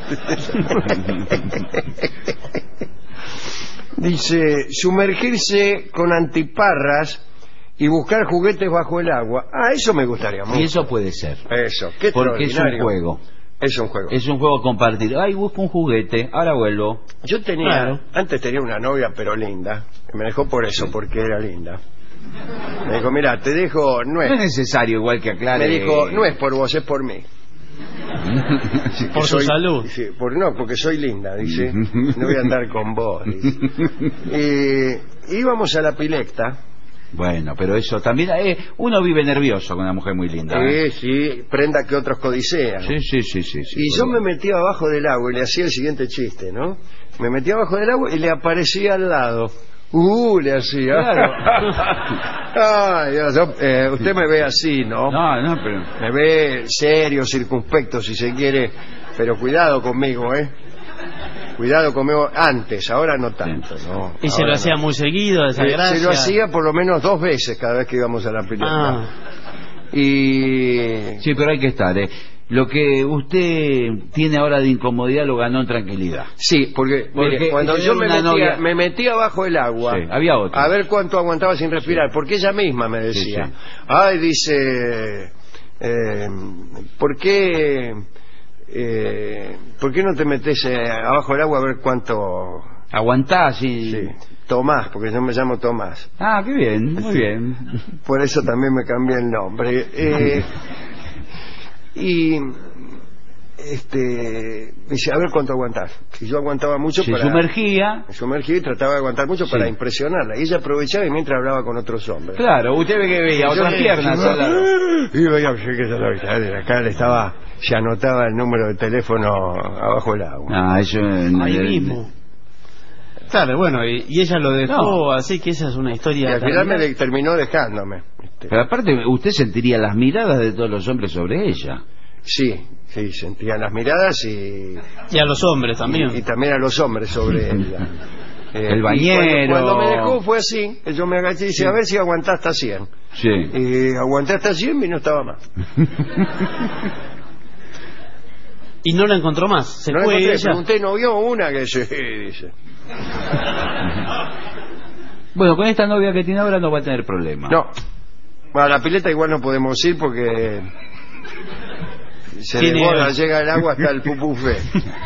Dice, sumergirse con antiparras y buscar juguetes bajo el agua. Eso me gustaría mucho. Y eso puede ser. Eso, qué Porque es un extraordinario. juego. Es un juego. Es un juego compartido. Ay, busco un juguete, ahora vuelvo. Yo antes tenía una novia, pero linda. Me dejó por eso, porque era linda. Me dijo, mira, te dejo, no No es necesario igual que aclare. Me dijo, no es por vos, es por mí. Sí, por su salud. Dice, porque soy linda, dice. No voy a andar con vos, dice. Íbamos a la pilecta. Bueno, pero eso también... uno vive nervioso con una mujer muy linda. Sí, prenda que otros codicean. Sí. Y yo me metía abajo del agua y le hacía el siguiente chiste, ¿no? Me metía abajo del agua y le aparecía al lado. Le hacía. Claro. Ay, Dios, usted me ve así, ¿no? No, pero... Me ve serio, circunspecto, si se quiere. Pero cuidado conmigo, ¿eh? Cuidado conmigo antes, ahora no tanto, ¿no? Y se lo hacía muy seguido, esa gracia. Se lo hacía por lo menos 2 veces cada vez que íbamos a la pileta. Y... Sí, pero hay que estar, Lo que usted tiene ahora de incomodidad lo ganó en tranquilidad. Sí, porque mire, cuando yo me metía abajo del agua, sí, había otro. A ver cuánto aguantaba sin respirar, porque ella misma me decía, ay, dice, ¿por qué no te metes abajo del agua a ver cuánto aguantás? Sí. Tomás, porque yo me llamo Tomás. Ah, qué bien, muy bien. Por eso también me cambié el nombre. Y dice, a ver cuánto aguantás. Y yo aguantaba mucho. Se sumergía y trataba de aguantar mucho para impresionarla. Y ella aprovechaba y mientras hablaba con otros hombres. Claro, usted ve que veía otras piernas al lado. Y veía que acá le estaba, se anotaba el número de teléfono abajo del agua. Eso ahí mismo. Claro, bueno, y ella lo dejó, así que esa es una historia. Y al final me terminó dejándome. Pero aparte, usted sentiría las miradas de todos los hombres sobre ella. Sí, sentía las miradas y a los hombres también. Y también a los hombres sobre ella. El bañero. Cuando me dejó fue así. Yo me agaché y dije, a ver si aguantás hasta 100. Sí. Y aguanté hasta 100 y no estaba más. Y no la encontró más. Se fue ella. Pregunté, ¿no vio una? Que sí, dice. Bueno, con esta novia que tiene ahora no va a tener problema. No. Bueno, a la pileta igual no podemos ir porque se desborda, llega el agua hasta el pupufé.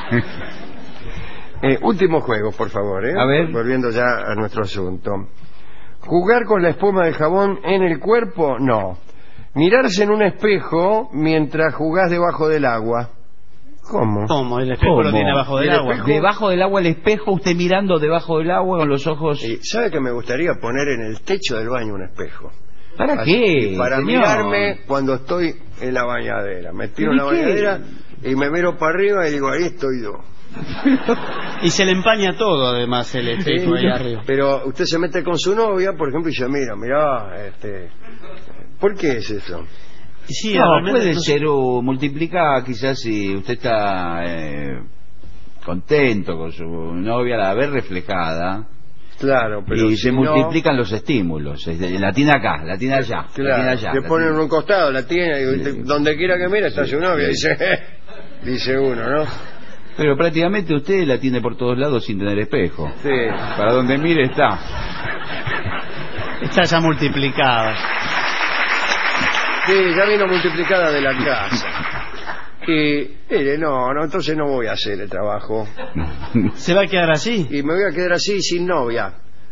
Último juego, por favor, A ver. Volviendo ya a nuestro asunto. ¿Jugar con la espuma de jabón en el cuerpo? No. Mirarse en un espejo mientras jugás debajo del agua. ¿Cómo? El espejo lo tiene debajo del agua. Debajo del agua el espejo, usted mirando debajo del agua con los ojos. ¿Sabe que me gustaría poner en el techo del baño un espejo? ¿Para qué? Para señor? mirarme cuando estoy en la bañadera. Me tiro en la bañadera y me miro para arriba y digo, ahí estoy yo. Y se le empaña todo, además, el espejo ahí arriba. Pero usted se mete con su novia, por ejemplo, y dice, mirá, ¿por qué es eso? Sí, puede ser multiplica, quizás si usted está contento con su novia, la ve reflejada. Claro, pero y se multiplican los estímulos. La tiene acá, la tiene allá. Claro, la tiene allá, le ponen en un costado, la tiene, y donde quiera que mire está su novia, dice uno, ¿no? Pero prácticamente usted la tiene por todos lados sin tener espejo. Sí. Para donde mire está. Está ya multiplicada. Sí, ya vino multiplicada de la casa. Y mire, no, entonces no voy a hacer el trabajo. ¿Se va a quedar así? Y me voy a quedar así sin novia.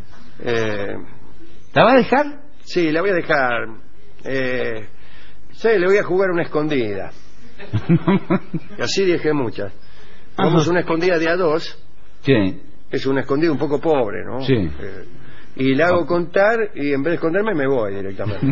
¿La va a dejar? Sí, la voy a dejar. Sí, le voy a jugar una escondida. Y así dejé muchas. Vamos una escondida de a 2. Sí. Es una escondida un poco pobre, ¿no? Sí. Y la hago contar y en vez de esconderme me voy directamente.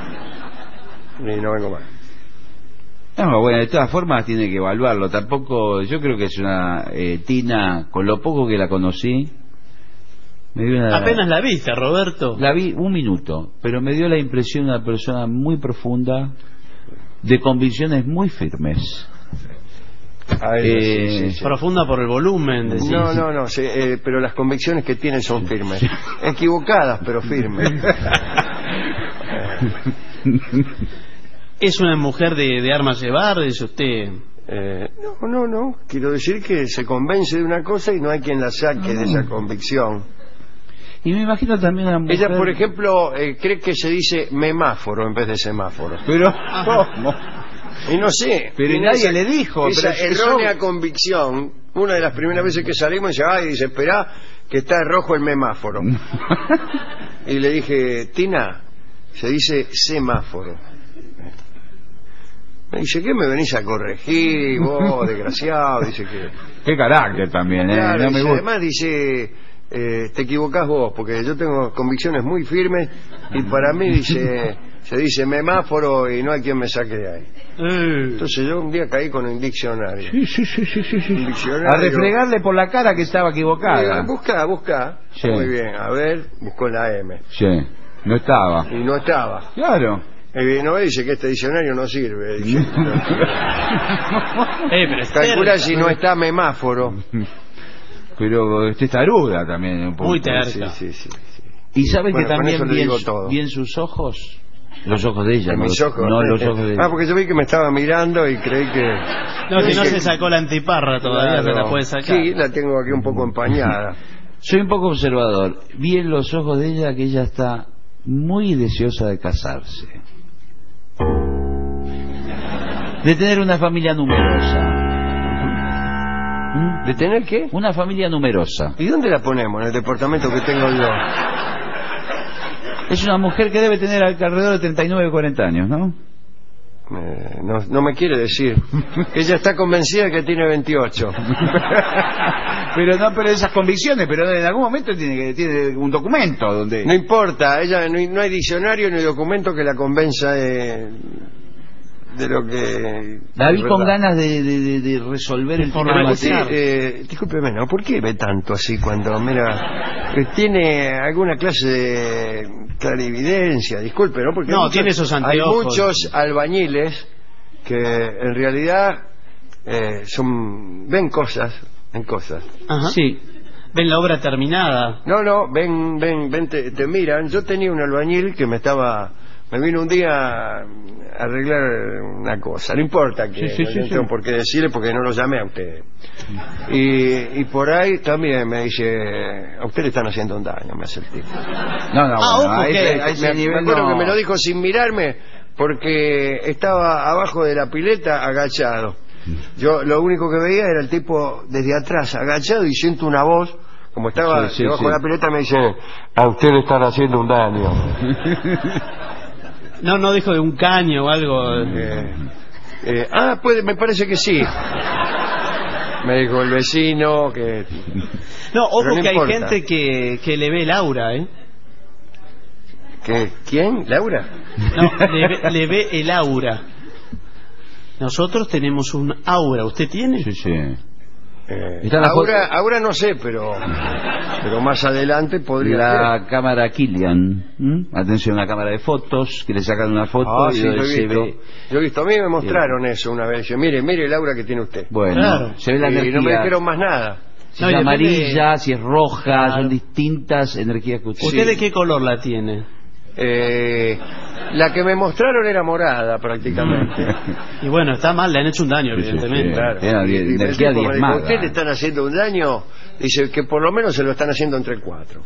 Y no vengo más. No, bueno, de todas formas tiene que evaluarlo. Tampoco, yo creo que es una Tina, con lo poco que la conocí, me dio una... Apenas la viste, Roberto. La vi un minuto, pero me dio la impresión de una persona muy profunda, de convicciones muy firmes. Sí. Profunda por el volumen. Decís. No, pero las convicciones que tiene son firmes. Equivocadas, pero firmes. ¿Es una mujer de armas llevar, dice usted? No. Quiero decir que se convence de una cosa y no hay quien la saque de esa convicción. Y me imagino también a la mujer... Ella, por ejemplo, cree que se dice memáforo en vez de semáforo. Pero, ¿cómo? Y no sé. Pero nadie le dijo. Esa pero errónea convicción, una de las primeras veces que salimos, dice, esperá, que está rojo el memáforo. Y le dije, Tina, se dice semáforo. Me dice, ¿qué me venís a corregir vos, desgraciado? Dice que... Qué carácter también, Claro, no me gusta. además dice, te equivocás vos, porque yo tengo convicciones muy firmes y para mí dice, se dice memáforo y no hay quien me saque de ahí. Entonces yo un día caí con un diccionario. Sí. Un diccionario. A refregarle por la cara que estaba equivocada. Busca. Sí. Muy bien, a ver, buscó la M. Sí, no estaba. Y no estaba. Claro. No dice que este diccionario no sirve. Dice, pero es calcula terca, si no está memáforo. Pero usted está ruda también. Un poco. Muy terca. Sí. Y sabe Bueno, que con eso también le digo todo. bien sus ojos. Los ojos de ella, Mis ojos. No, los ojos de ella. Porque yo vi que me estaba mirando y creí que... No, que no se sacó la antiparra todavía, se la puede sacar. Sí, la tengo aquí un poco empañada. Soy un poco observador. Vi en los ojos de ella que ella está muy deseosa de casarse. De tener una familia numerosa. ¿De tener qué? Una familia numerosa. ¿Y dónde la ponemos? En el departamento que tengo yo. Es una mujer que debe tener alrededor de 39 o 40 años, ¿no? No me quiere decir. Ella está convencida de que tiene 28. pero esas convicciones, pero en algún momento tiene un documento donde... No importa, ella no hay diccionario ni documento que la convenza de lo que... La vi con ganas de resolver el problema. Discúlpeme, ¿no? ¿Por qué ve tanto así cuando, mira, tiene alguna clase de clarividencia? Disculpe, ¿no? Porque tiene esos anteojos. Hay muchos albañiles que en realidad ven cosas. Ajá. Sí. Ven la obra terminada. No, ven, te miran. Yo tenía un albañil que me vino un día a arreglar una cosa. No importa que no tengo por qué decirle porque no lo llamé a usted. Y por ahí también me dice, a usted le están haciendo un daño, me hace el tipo. Me acuerdo que me lo dijo sin mirarme porque estaba abajo de la pileta agachado. Yo lo único que veía era el tipo desde atrás agachado y siento una voz, como estaba debajo de la pileta, me dice, a usted le están haciendo un daño. No dijo de un caño o algo. Me parece que sí. Me dijo el vecino que... No, ojo que hay gente que le ve el aura, ¿eh? ¿Quién? ¿Laura? No, le ve el aura. Nosotros tenemos un aura. ¿Usted tiene? Sí. Ahora no sé, pero más adelante podría la ser. Cámara Killian. Atención, la cámara de fotos, que le sacan una foto y sí, se ve. Yo he visto, a mí me mostraron eso una vez. Dice, mire el aura que tiene usted. Bueno, claro. Se ve la energía. Y no me dijeron más nada. Si es amarilla, si es roja, son distintas energías que usted... ¿Usted de qué color la tiene? La que me mostraron era morada prácticamente. Y bueno, está mal, le han hecho un daño, evidentemente. Claro. Era energía diezmada. ¿A usted le están haciendo un daño? Dice que por lo menos se lo están haciendo entre 4.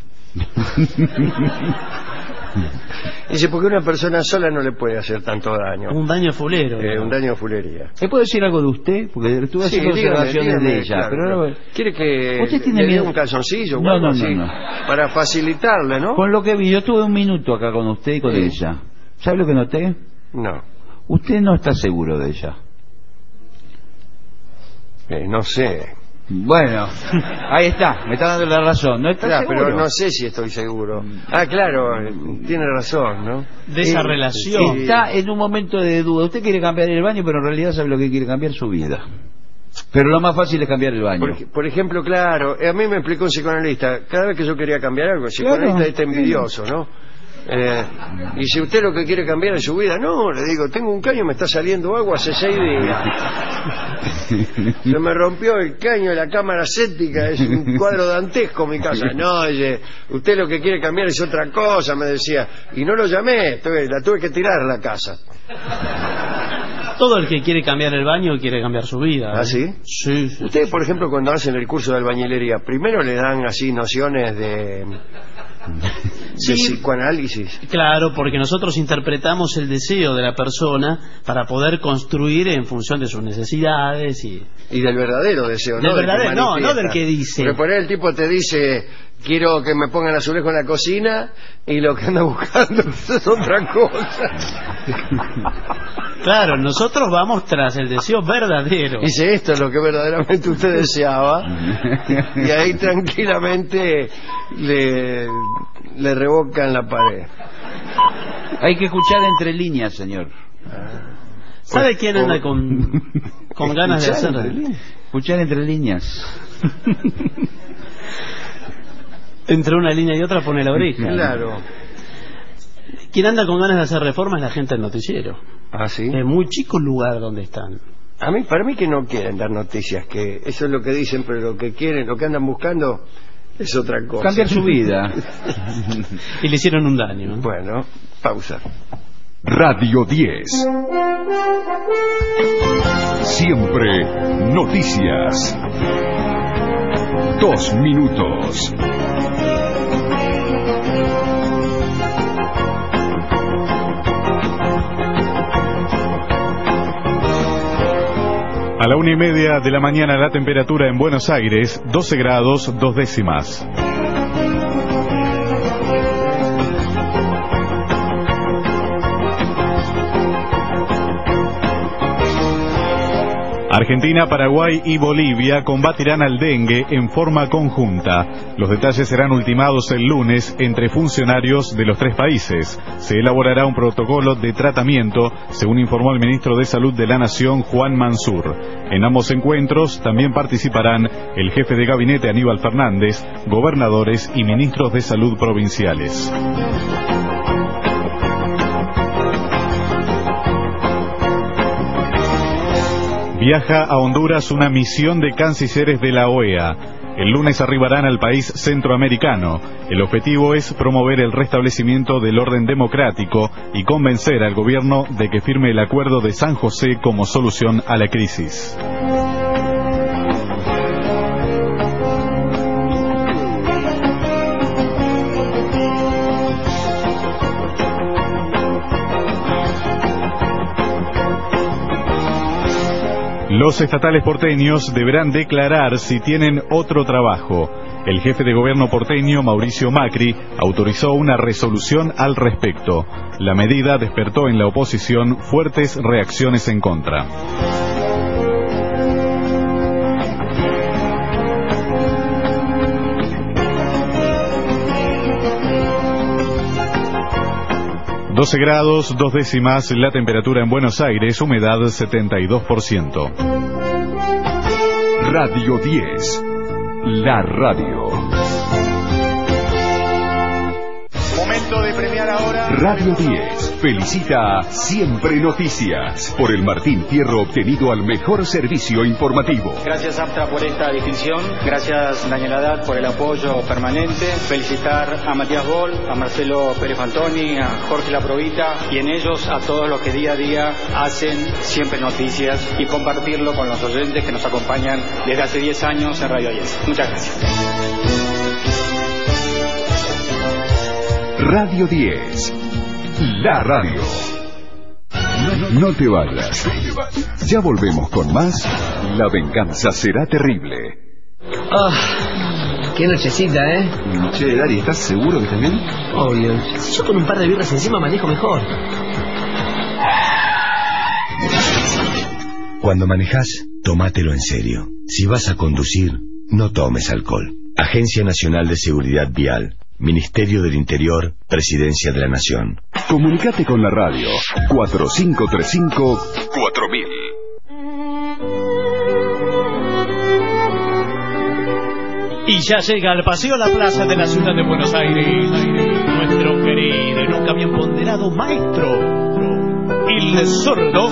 Dice, porque una persona sola no le puede hacer tanto daño. Un daño fulero. Un daño de fulería. ¿Me puedo decir algo de usted? Porque estuve haciendo observaciones de ella. Claro. ¿Quiere que ¿Usted tiene le dé miedo? un calzoncillo o No, algo no, así? no. Para facilitarle, ¿no? Con lo que vi, yo estuve un minuto acá con usted y con ella. ¿Sabe lo que noté? No. Usted no está seguro de ella. No sé. Bueno, ahí está, me está dando la razón. No está seguro. Pero no sé si estoy seguro. Claro, tiene razón, ¿no? De esa relación. Está en un momento de duda. Usted quiere cambiar el baño, pero en realidad sabe lo que quiere cambiar, su vida. Pero lo más fácil es cambiar el baño. Por ejemplo, claro, a mí me explicó un psicoanalista, cada vez que yo quería cambiar algo, el psicoanalista está envidioso, ¿no? Y si usted lo que quiere cambiar en su vida, no, le digo, tengo un caño, me está saliendo agua hace 6 días. Se me rompió el caño de la cámara séptica, es un cuadro dantesco mi casa. No, oye, usted lo que quiere cambiar es otra cosa, me decía. Y no lo llamé, la tuve que tirar la casa. Todo el que quiere cambiar el baño quiere cambiar su vida. ¿Ah, sí? Sí, sí. Ustedes, por ejemplo, cuando hacen el curso de albañilería, primero le dan así nociones de psicoanálisis. Claro, porque nosotros interpretamos el deseo de la persona para poder construir en función de sus necesidades y del verdadero deseo, del verdadero, no del que dice. Porque por ahí el tipo te dice, quiero que me pongan azulejo en la cocina, y lo que anda buscando es otra cosa. Claro, nosotros vamos tras el deseo verdadero. Dice, esto es lo que verdaderamente usted deseaba, y ahí tranquilamente le revocan la pared. Hay que escuchar entre líneas, señor. ¿Sabe quién anda con ganas de hacer? Escuchar entre líneas. Entre una línea y otra pone la oreja. Claro. Quien anda con ganas de hacer reformas es la gente del noticiero. ¿Ah, sí? Es muy chico el lugar donde están. Para mí que no quieren dar noticias, que eso es lo que dicen, pero lo que quieren, lo que andan buscando es otra cosa. Cambiar su vida. Y le hicieron un daño. Bueno, pausa. Radio 10. Siempre noticias. 2 minutos. A la 1:30 de la mañana la temperatura en Buenos Aires, 12 grados 2 décimas. Argentina, Paraguay y Bolivia combatirán al dengue en forma conjunta. Los detalles serán ultimados el lunes entre funcionarios de los 3 países. Se elaborará un protocolo de tratamiento, según informó el ministro de Salud de la Nación, Juan Mansur. En ambos encuentros también participarán el jefe de gabinete Aníbal Fernández, gobernadores y ministros de salud provinciales. Viaja a Honduras una misión de cancilleres de la OEA. El lunes arribarán al país centroamericano. El objetivo es promover el restablecimiento del orden democrático y convencer al gobierno de que firme el acuerdo de San José como solución a la crisis. Los estatales porteños deberán declarar si tienen otro trabajo. El jefe de gobierno porteño, Mauricio Macri, autorizó una resolución al respecto. La medida despertó en la oposición fuertes reacciones en contra. ...12 grados 2 décimas la temperatura en Buenos Aires, humedad 72%. Radio 10, la radio. Momento de premiar ahora. Radio 10 felicita a Siempre Noticias por el Martín Fierro obtenido al mejor servicio informativo. Gracias APTA por esta distinción, gracias Daniel Haddad por el apoyo permanente, felicitar a Matías Boll, a Marcelo Pérez Fantoni, a Jorge Laprovita y en ellos a todos los que día a día hacen Siempre Noticias y compartirlo con los oyentes que nos acompañan desde hace 10 años en Radio 10. Muchas gracias. Radio 10, la radio. No te vayas. Ya volvemos con más. La venganza será terrible. Qué nochecita, ¿eh? Che, Dari, ¿estás seguro que estás bien? Obvio. Si yo con un par de birras encima manejo mejor. Cuando manejas, tómatelo en serio. Si vas a conducir, no tomes alcohol. Agencia Nacional de Seguridad Vial. Ministerio del Interior, Presidencia de la Nación. Comunicate con la radio 4535-4000. Y ya llega al paseo a la plaza de la ciudad de Buenos Aires, nuestro querido Moreira, en un camión ponderado, maestro, el sordo,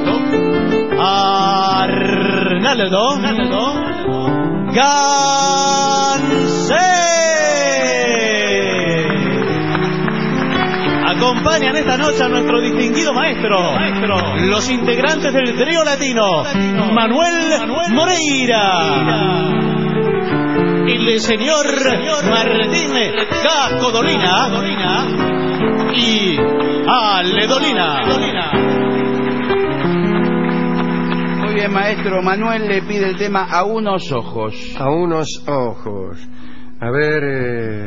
Arnaldo Gansé. Acompañan esta noche a nuestro distinguido maestro, los integrantes del trío latino, Manuel Moreira, el señor Martín Casco Dolina y Ale Dolina. Muy bien, maestro. Manuel le pide el tema A unos ojos. A unos ojos. A ver...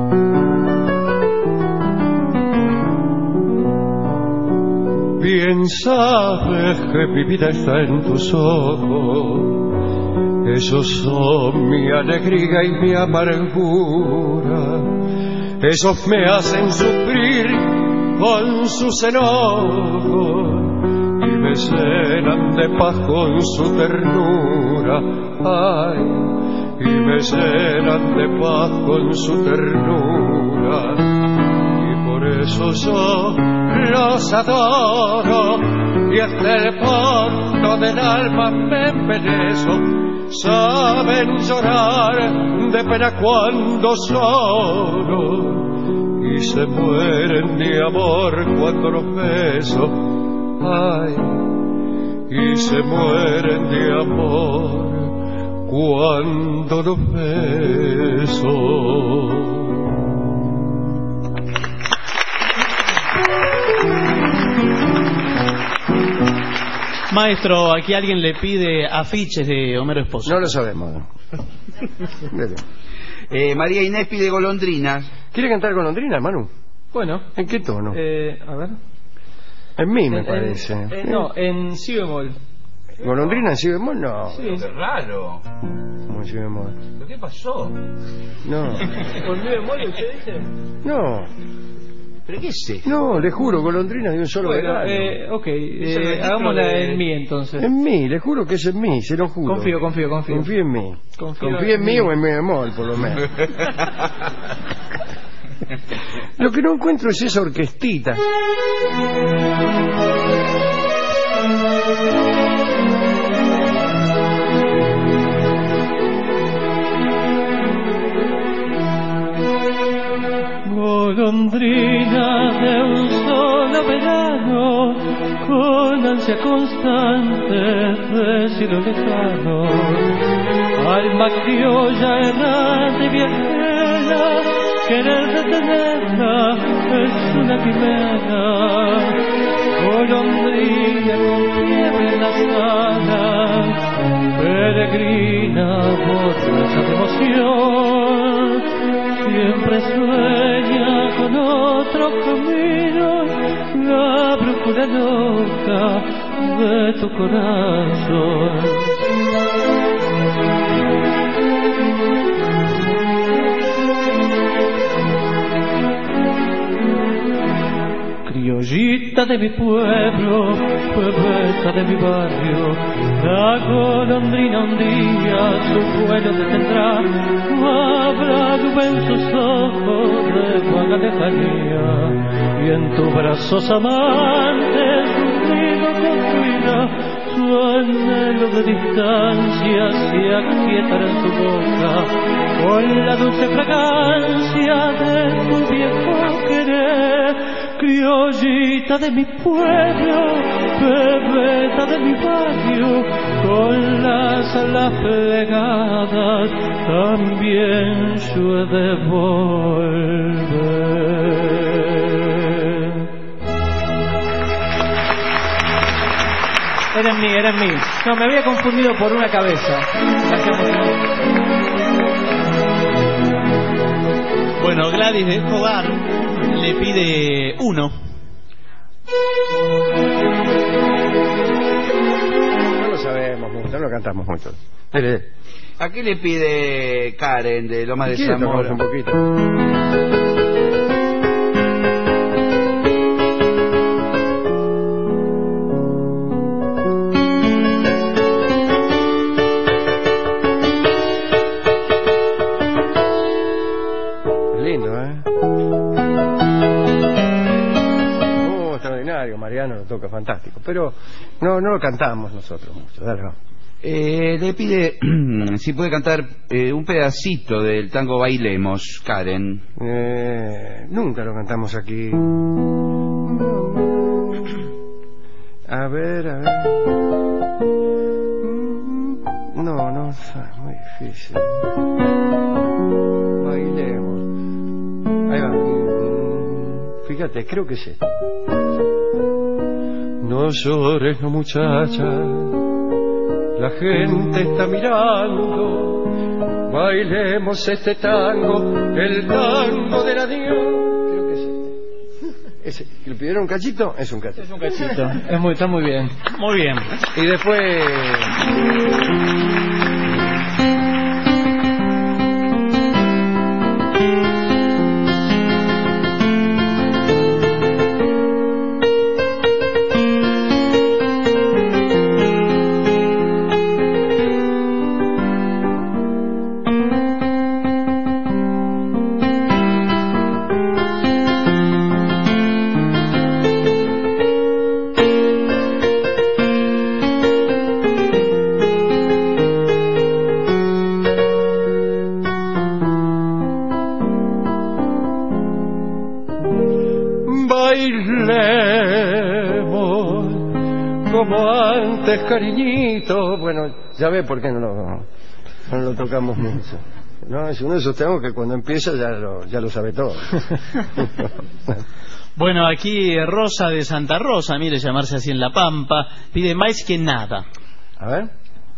Bien sabes que mi vida está en tus ojos. Esos son mi alegría y mi amargura. Esos me hacen sufrir con sus enojos y me llenan de paz con su ternura. Ay, y me llenan de paz con su ternura. Y por eso yo los adoro y hasta el fondo del alma me embelezo. Saben llorar de pena cuando lloro y se mueren de amor cuando los beso. Ay, y se mueren de amor cuando los beso. Maestro, aquí alguien le pide afiches de Homero Esposo. No lo sabemos. María Inés pide golondrinas. ¿Quiere cantar golondrinas, Manu? Bueno. ¿En qué tono? A ver. En mi, me parece. No, en si bemol. ¿Golondrina en si bemol? No. Sí. Qué raro. ¿Cómo en si bemol? ¿Pero qué pasó? No. ¿Con mi bemol usted dice? No. ¿Pero qué es eso? No, le juro, golondrina de un solo verano. Ok, hagámosla en mi entonces. En mí, le juro que es en mí, se lo juro. Confío. Confío en mí. Confío en mí o en mi bemol, por lo menos. Lo que no encuentro es esa orquestita. Golondrina de un solo verano, con ansia constante de cielo lejano, alma criolla errante viajera, querer detenerla es una quimera. Golondrina con fiebre en las alas, peregrina por nuestra emoción, siempre sueña con otro camino, la brújula loca de tu corazón. Criollita de mi pueblo, puebleta de mi barrio, la golondrina un día su vuelo detendrá. Habrá nube en sus ojos de vaga lejanía, y en tus brazos amantes un nido construirá. Su anhelo de distancia se aquietará en tu boca con la dulce fragancia de tu viejo querer. Criollita de mi pueblo, bebeta de mi barrio, con las alas plegadas también yo he de volver. Era en mí. No, me había confundido por una cabeza. Bueno, Gladys de Escobar le pide uno. No lo sabemos mucho, no lo cantamos mucho. ¿A qué le pide Karen de Loma de Zamora? Un poquito. toca fantástico, pero no lo cantamos nosotros mucho. Dale, vamos. Le pide si puede cantar un pedacito del tango Bailemos, Karen. Nunca lo cantamos aquí. A ver. No, es muy difícil. Bailemos. Ahí va. Fíjate, creo que es esto. No llores, no muchacha, la gente está mirando. Bailemos este tango, el tango del adiós. Creo que es este. ¿Le pidieron un cachito? Es un cachito. Es un cachito. Está muy bien. Muy bien. Y después... Cariñito, bueno, ya ve por qué no lo tocamos mucho. No, es uno de esos temas que cuando empieza ya lo sabe todo. Bueno, aquí Rosa de Santa Rosa, mire, llamarse así en La Pampa, pide más que nada. A ver.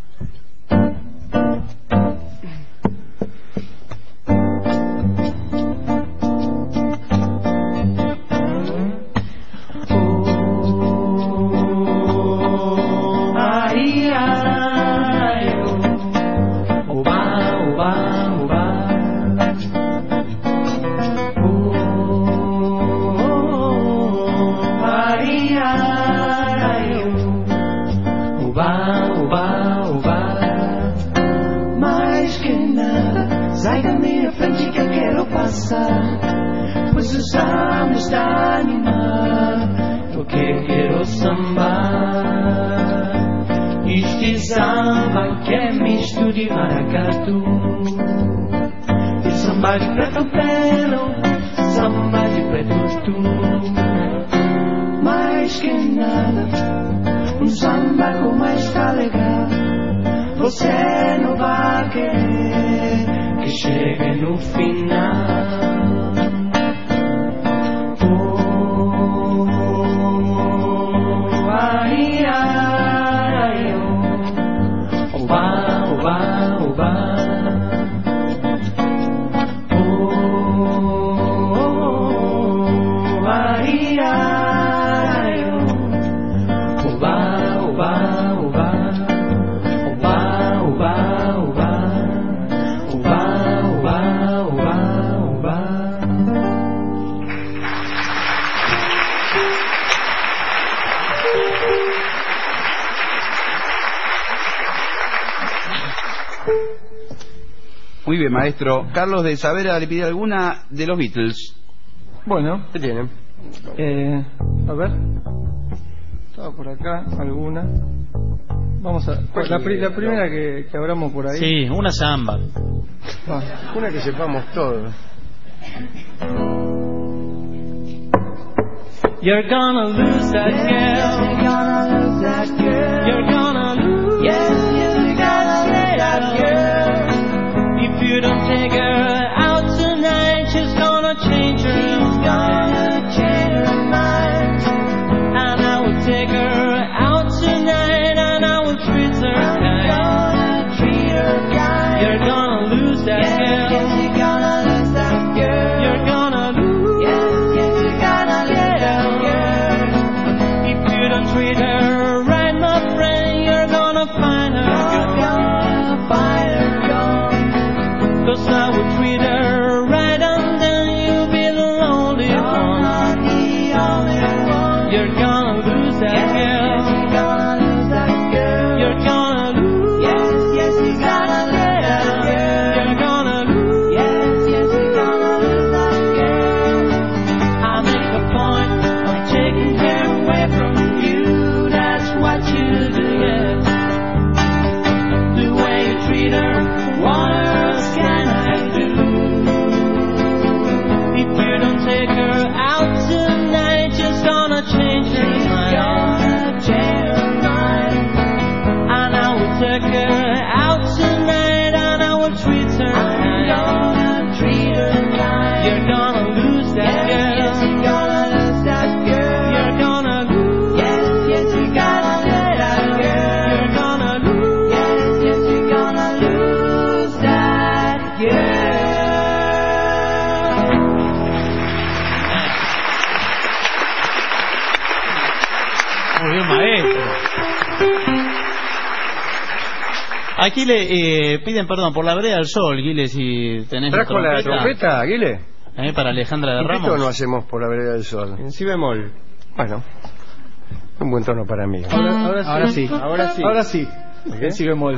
Pues el samba está animado, porque quiero sambar. Este samba que é misto de maracatu, e samba de preto pelo, samba de preto tu. Mais que nada, samba como está legal, você não vai querer que chegue no final. Muy bien, maestro. Carlos de Saavedra le pide alguna de los Beatles. Bueno, ¿qué tienen? A ver. Estaba por acá alguna. Vamos a... La primera que abramos por ahí. Sí, una samba. Una que sepamos todos. You're gonna lose that girl. You're gonna lose that girl. You're gonna lose. Yes, you're gonna lose that girl. If you don't take her out tonight, she's gonna change her mind. She's gonna change her mind. And I will take her out tonight, and I will treat her kind. Gonna treat her kind. You're gonna lose that girl. Yes, you're gonna lose that girl. You're gonna lose. Yes, you're gonna lose that girl. If you don't treat her liquor out tonight on our treat her. I'm gonna treat her right. You're gonna lose that girl. Yes, you're gonna lose that girl. You're gonna lose. Yes, you're gonna lose that girl. You're gonna lose. Yes, you're gonna lose that girl. Muy bien, maestro. Aquí le piden perdón por la vereda del sol, Guile, si tenés ¿Trajo la trompeta, Guile? Para Alejandra de Ramos. ¿Qué tono hacemos por la vereda del sol? En si bemol. Bueno, un buen tono para mí. Ahora sí. Ahora sí. ¿Okay? En si bemol.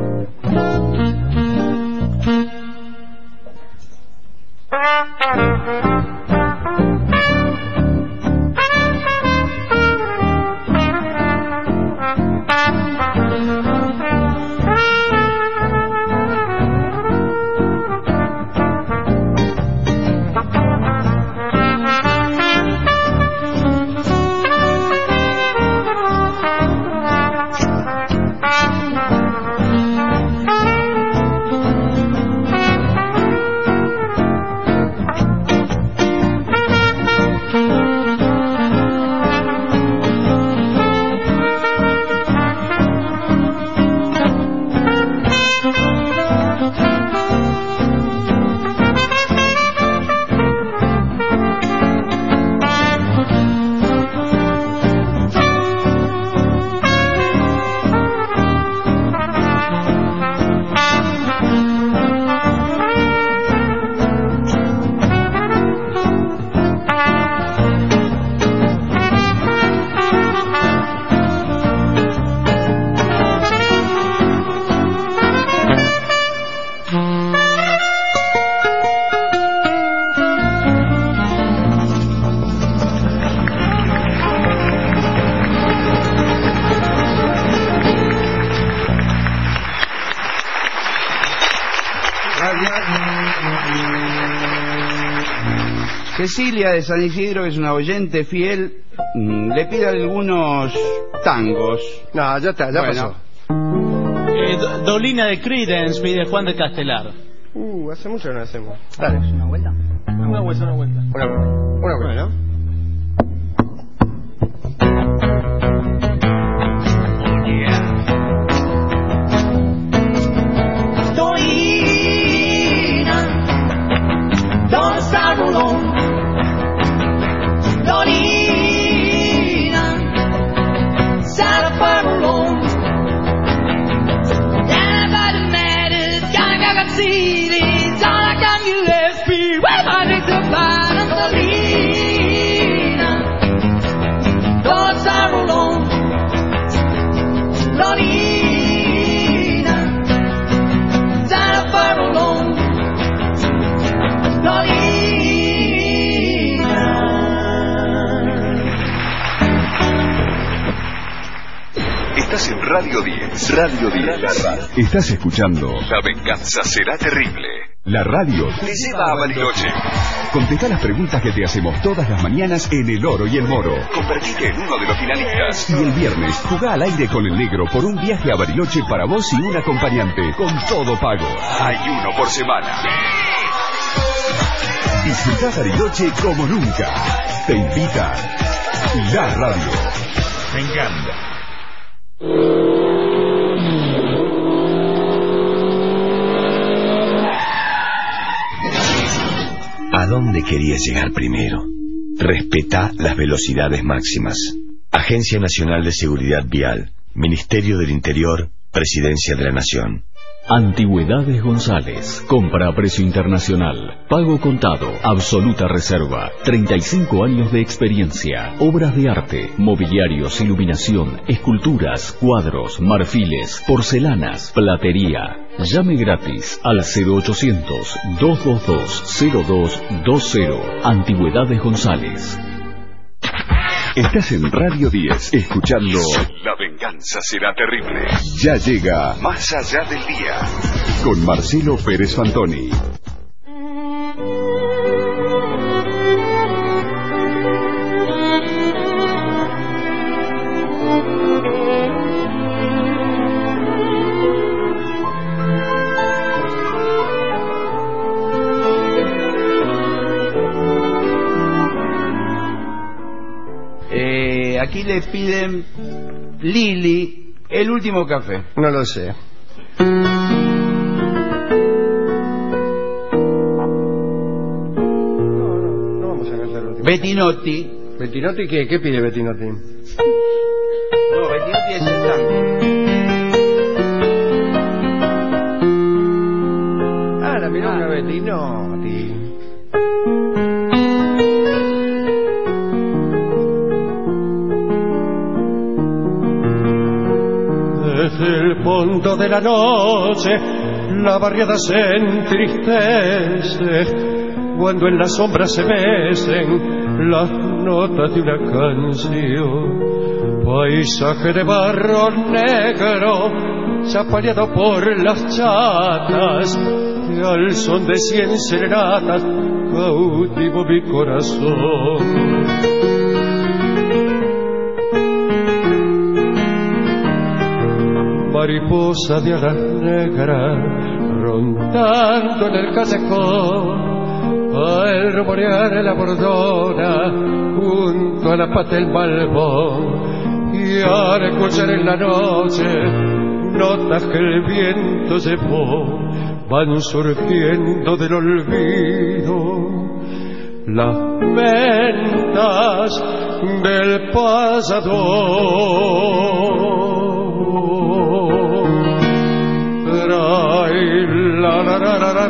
Cecilia de San Isidro, que es una oyente fiel, le pide algunos tangos. No, ya está, ya pasó. Dolina de Creedence pide Juan de Castelar. Hace mucho que no hacemos. Dale. ¿Una vuelta? Una vuelta. Una vuelta. Don't start alone. Dolina, sat up alone. Down by the matters, gotta see this. All I can you left me. Well, I need to find a Dolina. Don't start alone. Dolina, sat up alone. Estás en Radio 10. Radio 10. Estás escuchando La venganza será terrible. La radio te lleva a Bariloche. Contesta las preguntas que te hacemos todas las mañanas en El Oro y el Moro. Convertite en uno de los finalistas. Y el viernes, jugá al aire con el negro por un viaje a Bariloche para vos y un acompañante, con todo pago. Hay uno por semana. Disfrutá Bariloche como nunca. Te invita La Radio. Me encanta. ¿A dónde querías llegar primero? Respetá las velocidades máximas. Agencia Nacional de Seguridad Vial, Ministerio del Interior, Presidencia de la Nación. Antigüedades González. Compra a precio internacional. Pago contado. Absoluta reserva. 35 años de experiencia. Obras de arte, mobiliarios, iluminación, esculturas, cuadros, marfiles, porcelanas, platería. Llame gratis al 0800-222-0220. Antigüedades González. Estás en Radio 10, escuchando La venganza será terrible. Ya llega Más allá del día, con Marcelo Pérez Fantoni. y le piden Lili el último café. No lo sé. No vamos a cantar el último. Bettinotti. ¿Bettinotti qué? ¿Qué pide Bettinotti? No, Bettinotti es el tango. Ah, la milonga Bettinotti. Desde el fondo de la noche la barriada se entristece cuando en las sombras se mecen las notas de una canción. Paisaje de barro negro chapaleado por las chatas y al son de 100 serenatas cautivo mi corazón. Mariposa de alas negras rondando en el callejón, al rumorear la bordona junto a la pata del malvón, y al escuchar en la noche notas que el viento llevó, van surgiendo del olvido las ventas del pasador. Trae la la la la la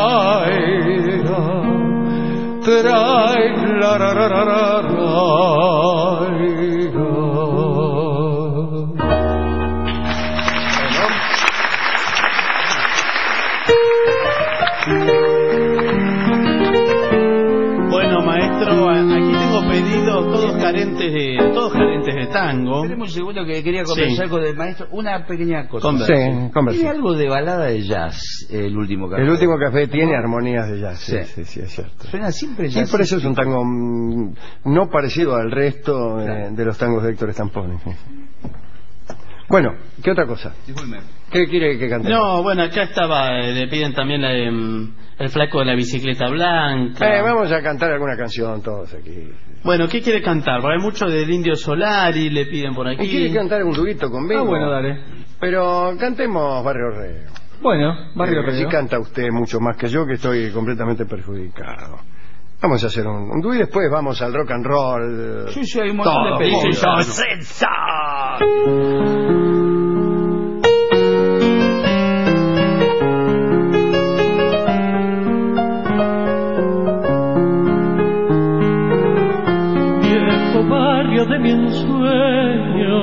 trae la la la la Bueno, maestro, aquí tengo pedidos todos carentes de tango. Tenemos un segundo que quería conversar con el maestro. Una pequeña cosa. Sí, conversa. Tiene algo de balada de jazz, el último café. El último café tiene armonías de jazz. Sí. Sí, es cierto. Suena siempre jazz. Sí, por eso es un tango no parecido al resto de los tangos de Héctor Stamponi. Bueno, ¿qué otra cosa? Disculpe. ¿Qué quiere que cante? No, bueno, acá estaba, le piden también el flaco de la bicicleta blanca. Vamos a cantar alguna canción todos aquí. Bueno, ¿qué quiere cantar? Porque hay mucho del Indio Solari, le piden por aquí. ¿Quiere cantar un duito conmigo? Ah, bueno, dale. Pero cantemos Barrio Reo. Bueno, Barrio Reo. Si canta usted mucho más que yo, que estoy completamente perjudicado. Vamos a hacer un dúo y después vamos al rock and roll. Sí, hay un montón de pedidos. Viejo barrio de mi ensueño,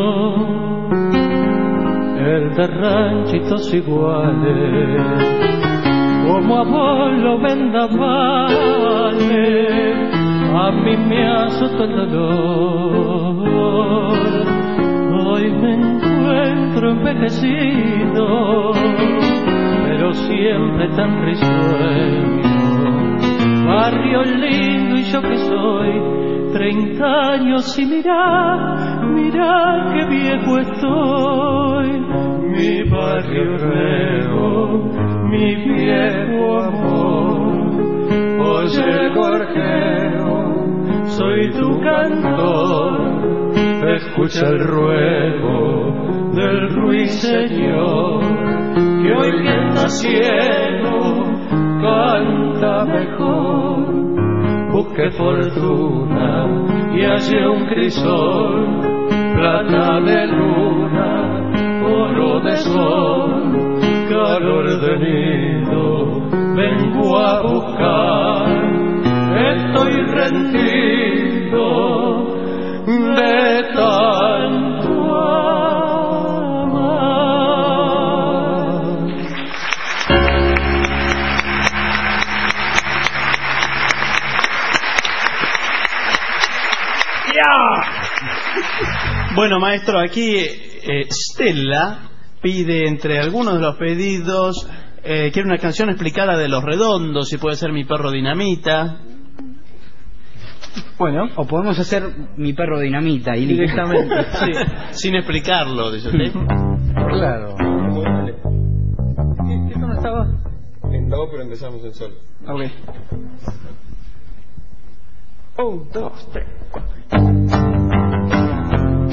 el de ranchitos iguales, como abuelo vendavales, a mí me azotó el dolor. Hoy me encuentro envejecido, pero siempre tan risueño. Barrio lindo y yo que soy 30 años y mirá qué viejo estoy. Mi barrio Reo, mi viejo amor, oye el gorjeo, soy tu cantor, escucha el ruego del ruiseñor, que hoy que está ciego canta mejor. Busque fortuna y halle un crisol, plata de luna, oro de sol, calor de nido, vengo a buscar. Estoy rendido de tanto amar. Bueno, maestro, aquí Stella pide entre algunos de los pedidos, quiere una canción explicada de Los Redondos, si puede ser Mi Perro Dinamita. Bueno, o podemos hacer Mi Perro Dinamita y directamente, sí, sin explicarlo, dice usted. Claro. ¿Qué tono estaba? En do, pero empezamos en sol. Ok. 1, 2, 3, 4.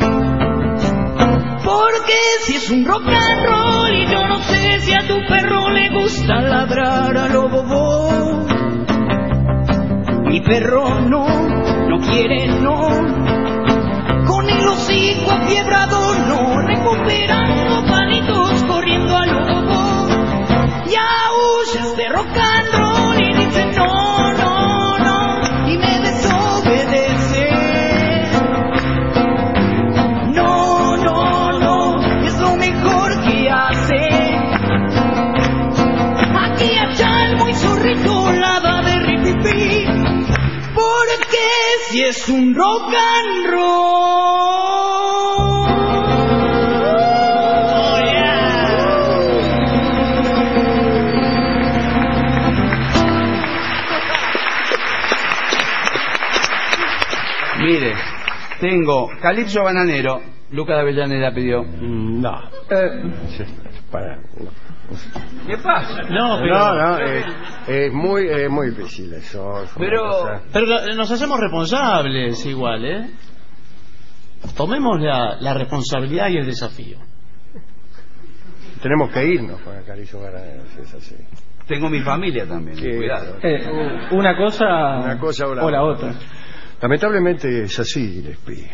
Porque si es un rock and roll y yo no sé si a tu perro le gusta ladrar a lo bobo. Mi perro no quiere, no. Con el hocico afiebrado, no. Recuperando palitos, corriendo a lo bobo. Ya huyes de rock and roll y dice no, no, no. Y me desobedece. No, no, no. Es lo mejor que hace. Aquí allá el muy zorrito la va de ripipi. Porque si es un rock and roll. Oh, yeah. Mire, tengo Calipso Bananero. Lucas de Avellaneda pidió. No. Para. No. ¿Qué pasa? No, pero... es muy difícil eso. Pero nos hacemos responsables igual, ¿eh? Tomemos la responsabilidad y el desafío. Tenemos que irnos con el Calipso Bananero, si es así. Tengo mi familia también, cuidado. Una cosa o la otra. Lamentablemente es así, Gillespie.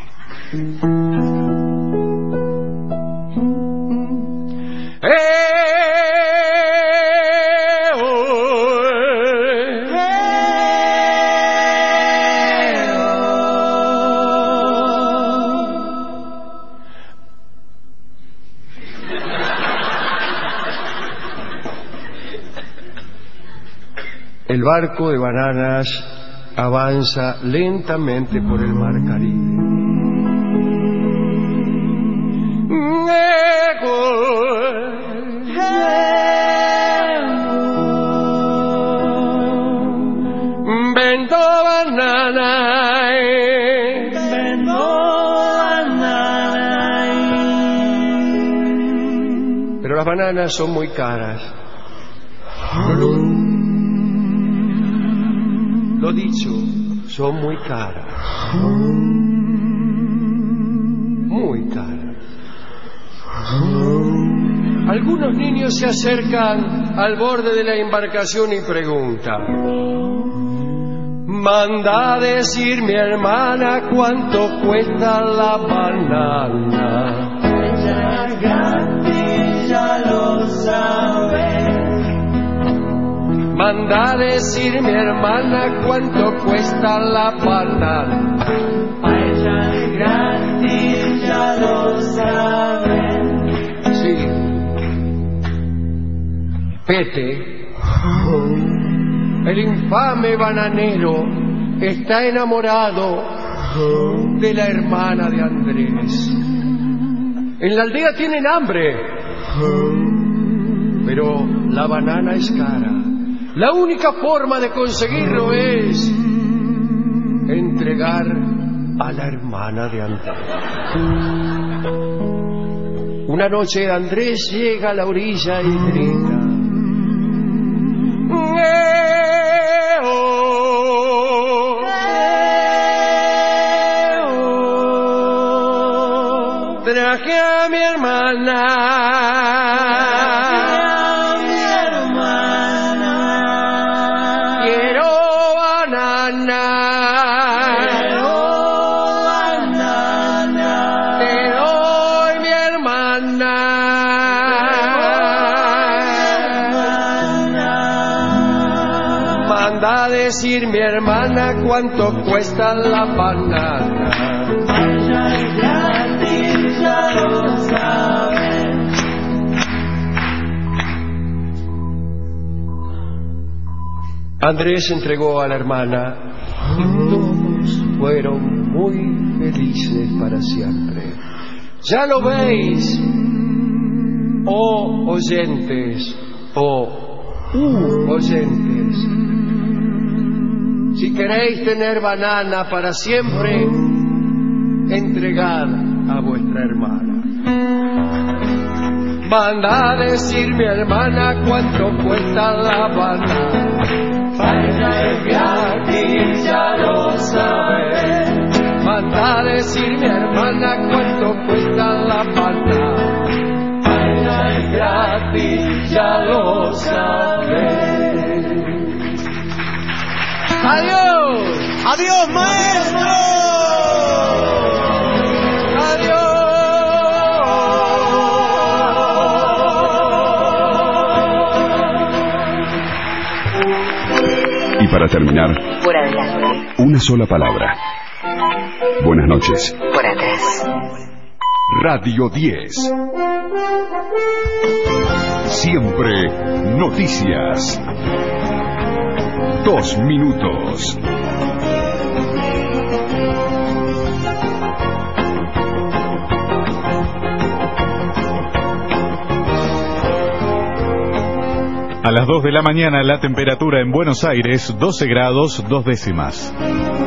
El barco de bananas avanza lentamente por el mar Caribe. Vendo banana, pero las bananas son muy caras. Lo dicho, son muy caras. Muy caras. Algunos niños se acercan al borde de la embarcación y preguntan: manda a decir mi hermana cuánto cuesta la banana. Ella es grande, ya lo sabe. Manda a decir mi hermana cuánto cuesta la banana. A ella es grande, ya lo sabe. Sí. Pete, el infame bananero, está enamorado de la hermana de Andrés. En la aldea tienen hambre, pero la banana es cara. La única forma de conseguirlo es entregar a la hermana de Andrés. Una noche Andrés llega a la orilla y grita: traje a mi hermana. Decir mi hermana cuánto cuesta la banana. Ella es gratis, ya lo sabe. Andrés entregó a la hermana y todos fueron muy felices para siempre. Ya lo veis, oh oyentes, oyentes. Si queréis tener banana para siempre, entregad a vuestra hermana. Manda a decir mi hermana cuánto cuesta la banana. Ella es gratis, ya lo sabe. Manda a decir mi hermana Juana, ¿cuánto cuesta la palta? Baila es gratis, ya lo sabes. ¡Adiós! ¡Adiós, maestro! Y para terminar, Por adelante. una sola palabra. Buenas noches. Por atrás. Radio 10. Siempre noticias. 2 minutos. A las 2 de la mañana la temperatura en Buenos Aires 12 grados 2 décimas.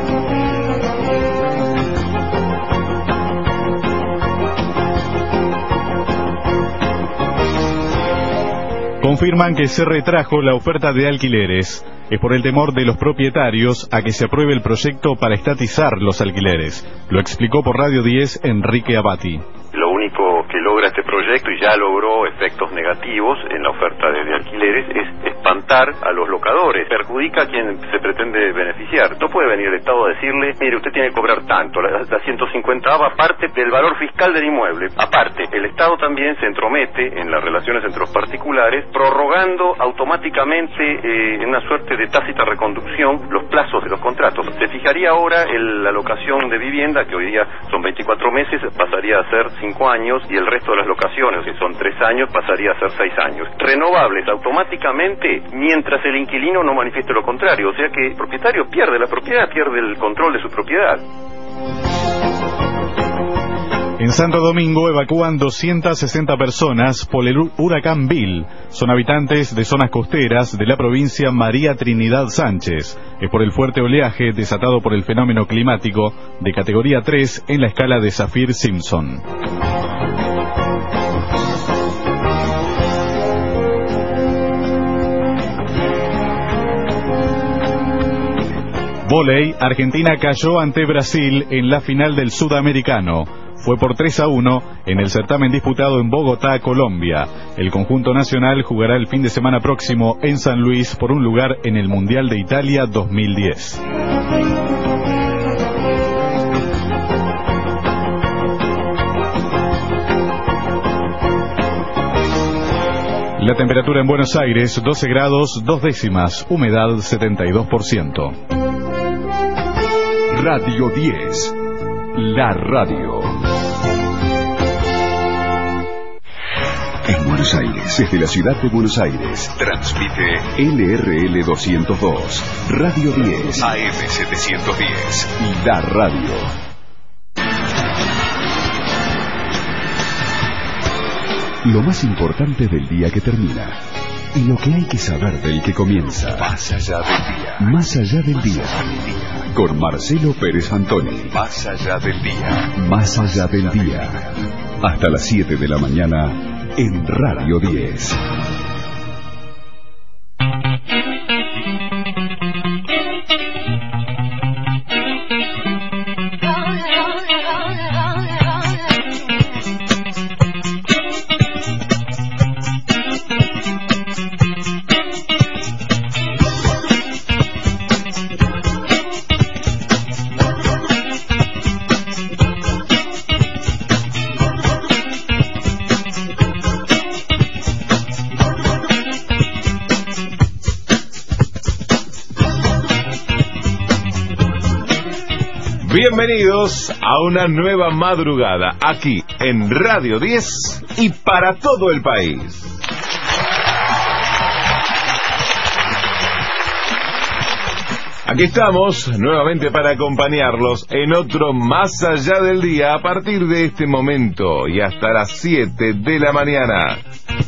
Confirman que se retrajo la oferta de alquileres. Es por el temor de los propietarios a que se apruebe el proyecto para estatizar los alquileres. Lo explicó por Radio 10 Enrique Abati. Lo único que logra este proyecto, y ya logró efectos negativos en la oferta de alquileres, es espantar a los locadores. Perjudica a quien se pretende beneficiar. No puede venir el Estado a decirle, mire, usted tiene que cobrar tanto. La 150ª parte del valor fiscal del inmueble. Aparte, el Estado también se entromete en las relaciones entre los particulares, prorrogando automáticamente en una suerte de tácita reconducción los plazos de los contratos. Se fijaría ahora la locación de vivienda, que hoy día son 24 meses, pasaría a ser 5 años, y el resto de las locaciones, que son 3 años, pasaría a ser 6 años. Renovables automáticamente mientras el inquilino no manifieste lo contrario, o sea que el propietario pierde la propiedad, pierde el control de su propiedad. En Santo Domingo evacúan 260 personas por el huracán Bill. Son habitantes de zonas costeras de la provincia María Trinidad Sánchez. Es por el fuerte oleaje desatado por el fenómeno climático de categoría 3 en la escala de Saffir-Simpson. Vóley, Argentina cayó ante Brasil en la final del Sudamericano. Fue por 3-1 en el certamen disputado en Bogotá, Colombia. El conjunto nacional jugará el fin de semana próximo en San Luis por un lugar en el Mundial de Italia 2010. La temperatura en Buenos Aires 12 grados 2 décimas, humedad 72%. Radio 10. La radio. En Buenos Aires, desde la ciudad de Buenos Aires, transmite LRL 202, Radio 10, AM 710, La Radio. Lo más importante del día que termina y lo que hay que saber del que comienza. Más allá del día. Más allá del día. Con Marcelo Pérez Antoni. Más allá del día. Más allá del día. Hasta las 7 de la mañana en Radio 10. Bienvenidos a una nueva madrugada aquí en Radio 10 y para todo el país. Aquí estamos nuevamente para acompañarlos en otro Más Allá del Día a partir de este momento y hasta las 7 de la mañana.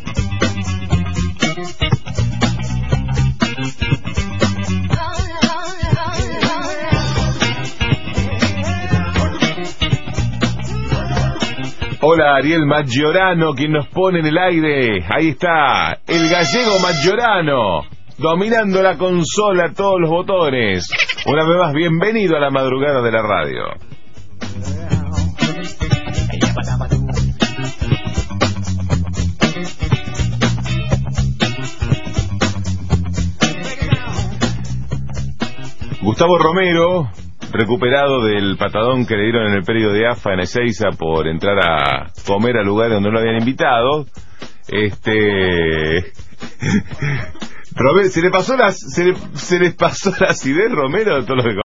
Hola, Ariel Maggiorano, quien nos pone en el aire. Ahí está, el gallego Maggiorano, dominando la consola, todos los botones. Una vez más, bienvenido a la madrugada de la radio. Gustavo Romero, recuperado del patadón que le dieron en el predio de AFA en Ezeiza por entrar a comer a lugares donde no lo habían invitado. Se les pasó la acidez, Romero, de todo lo que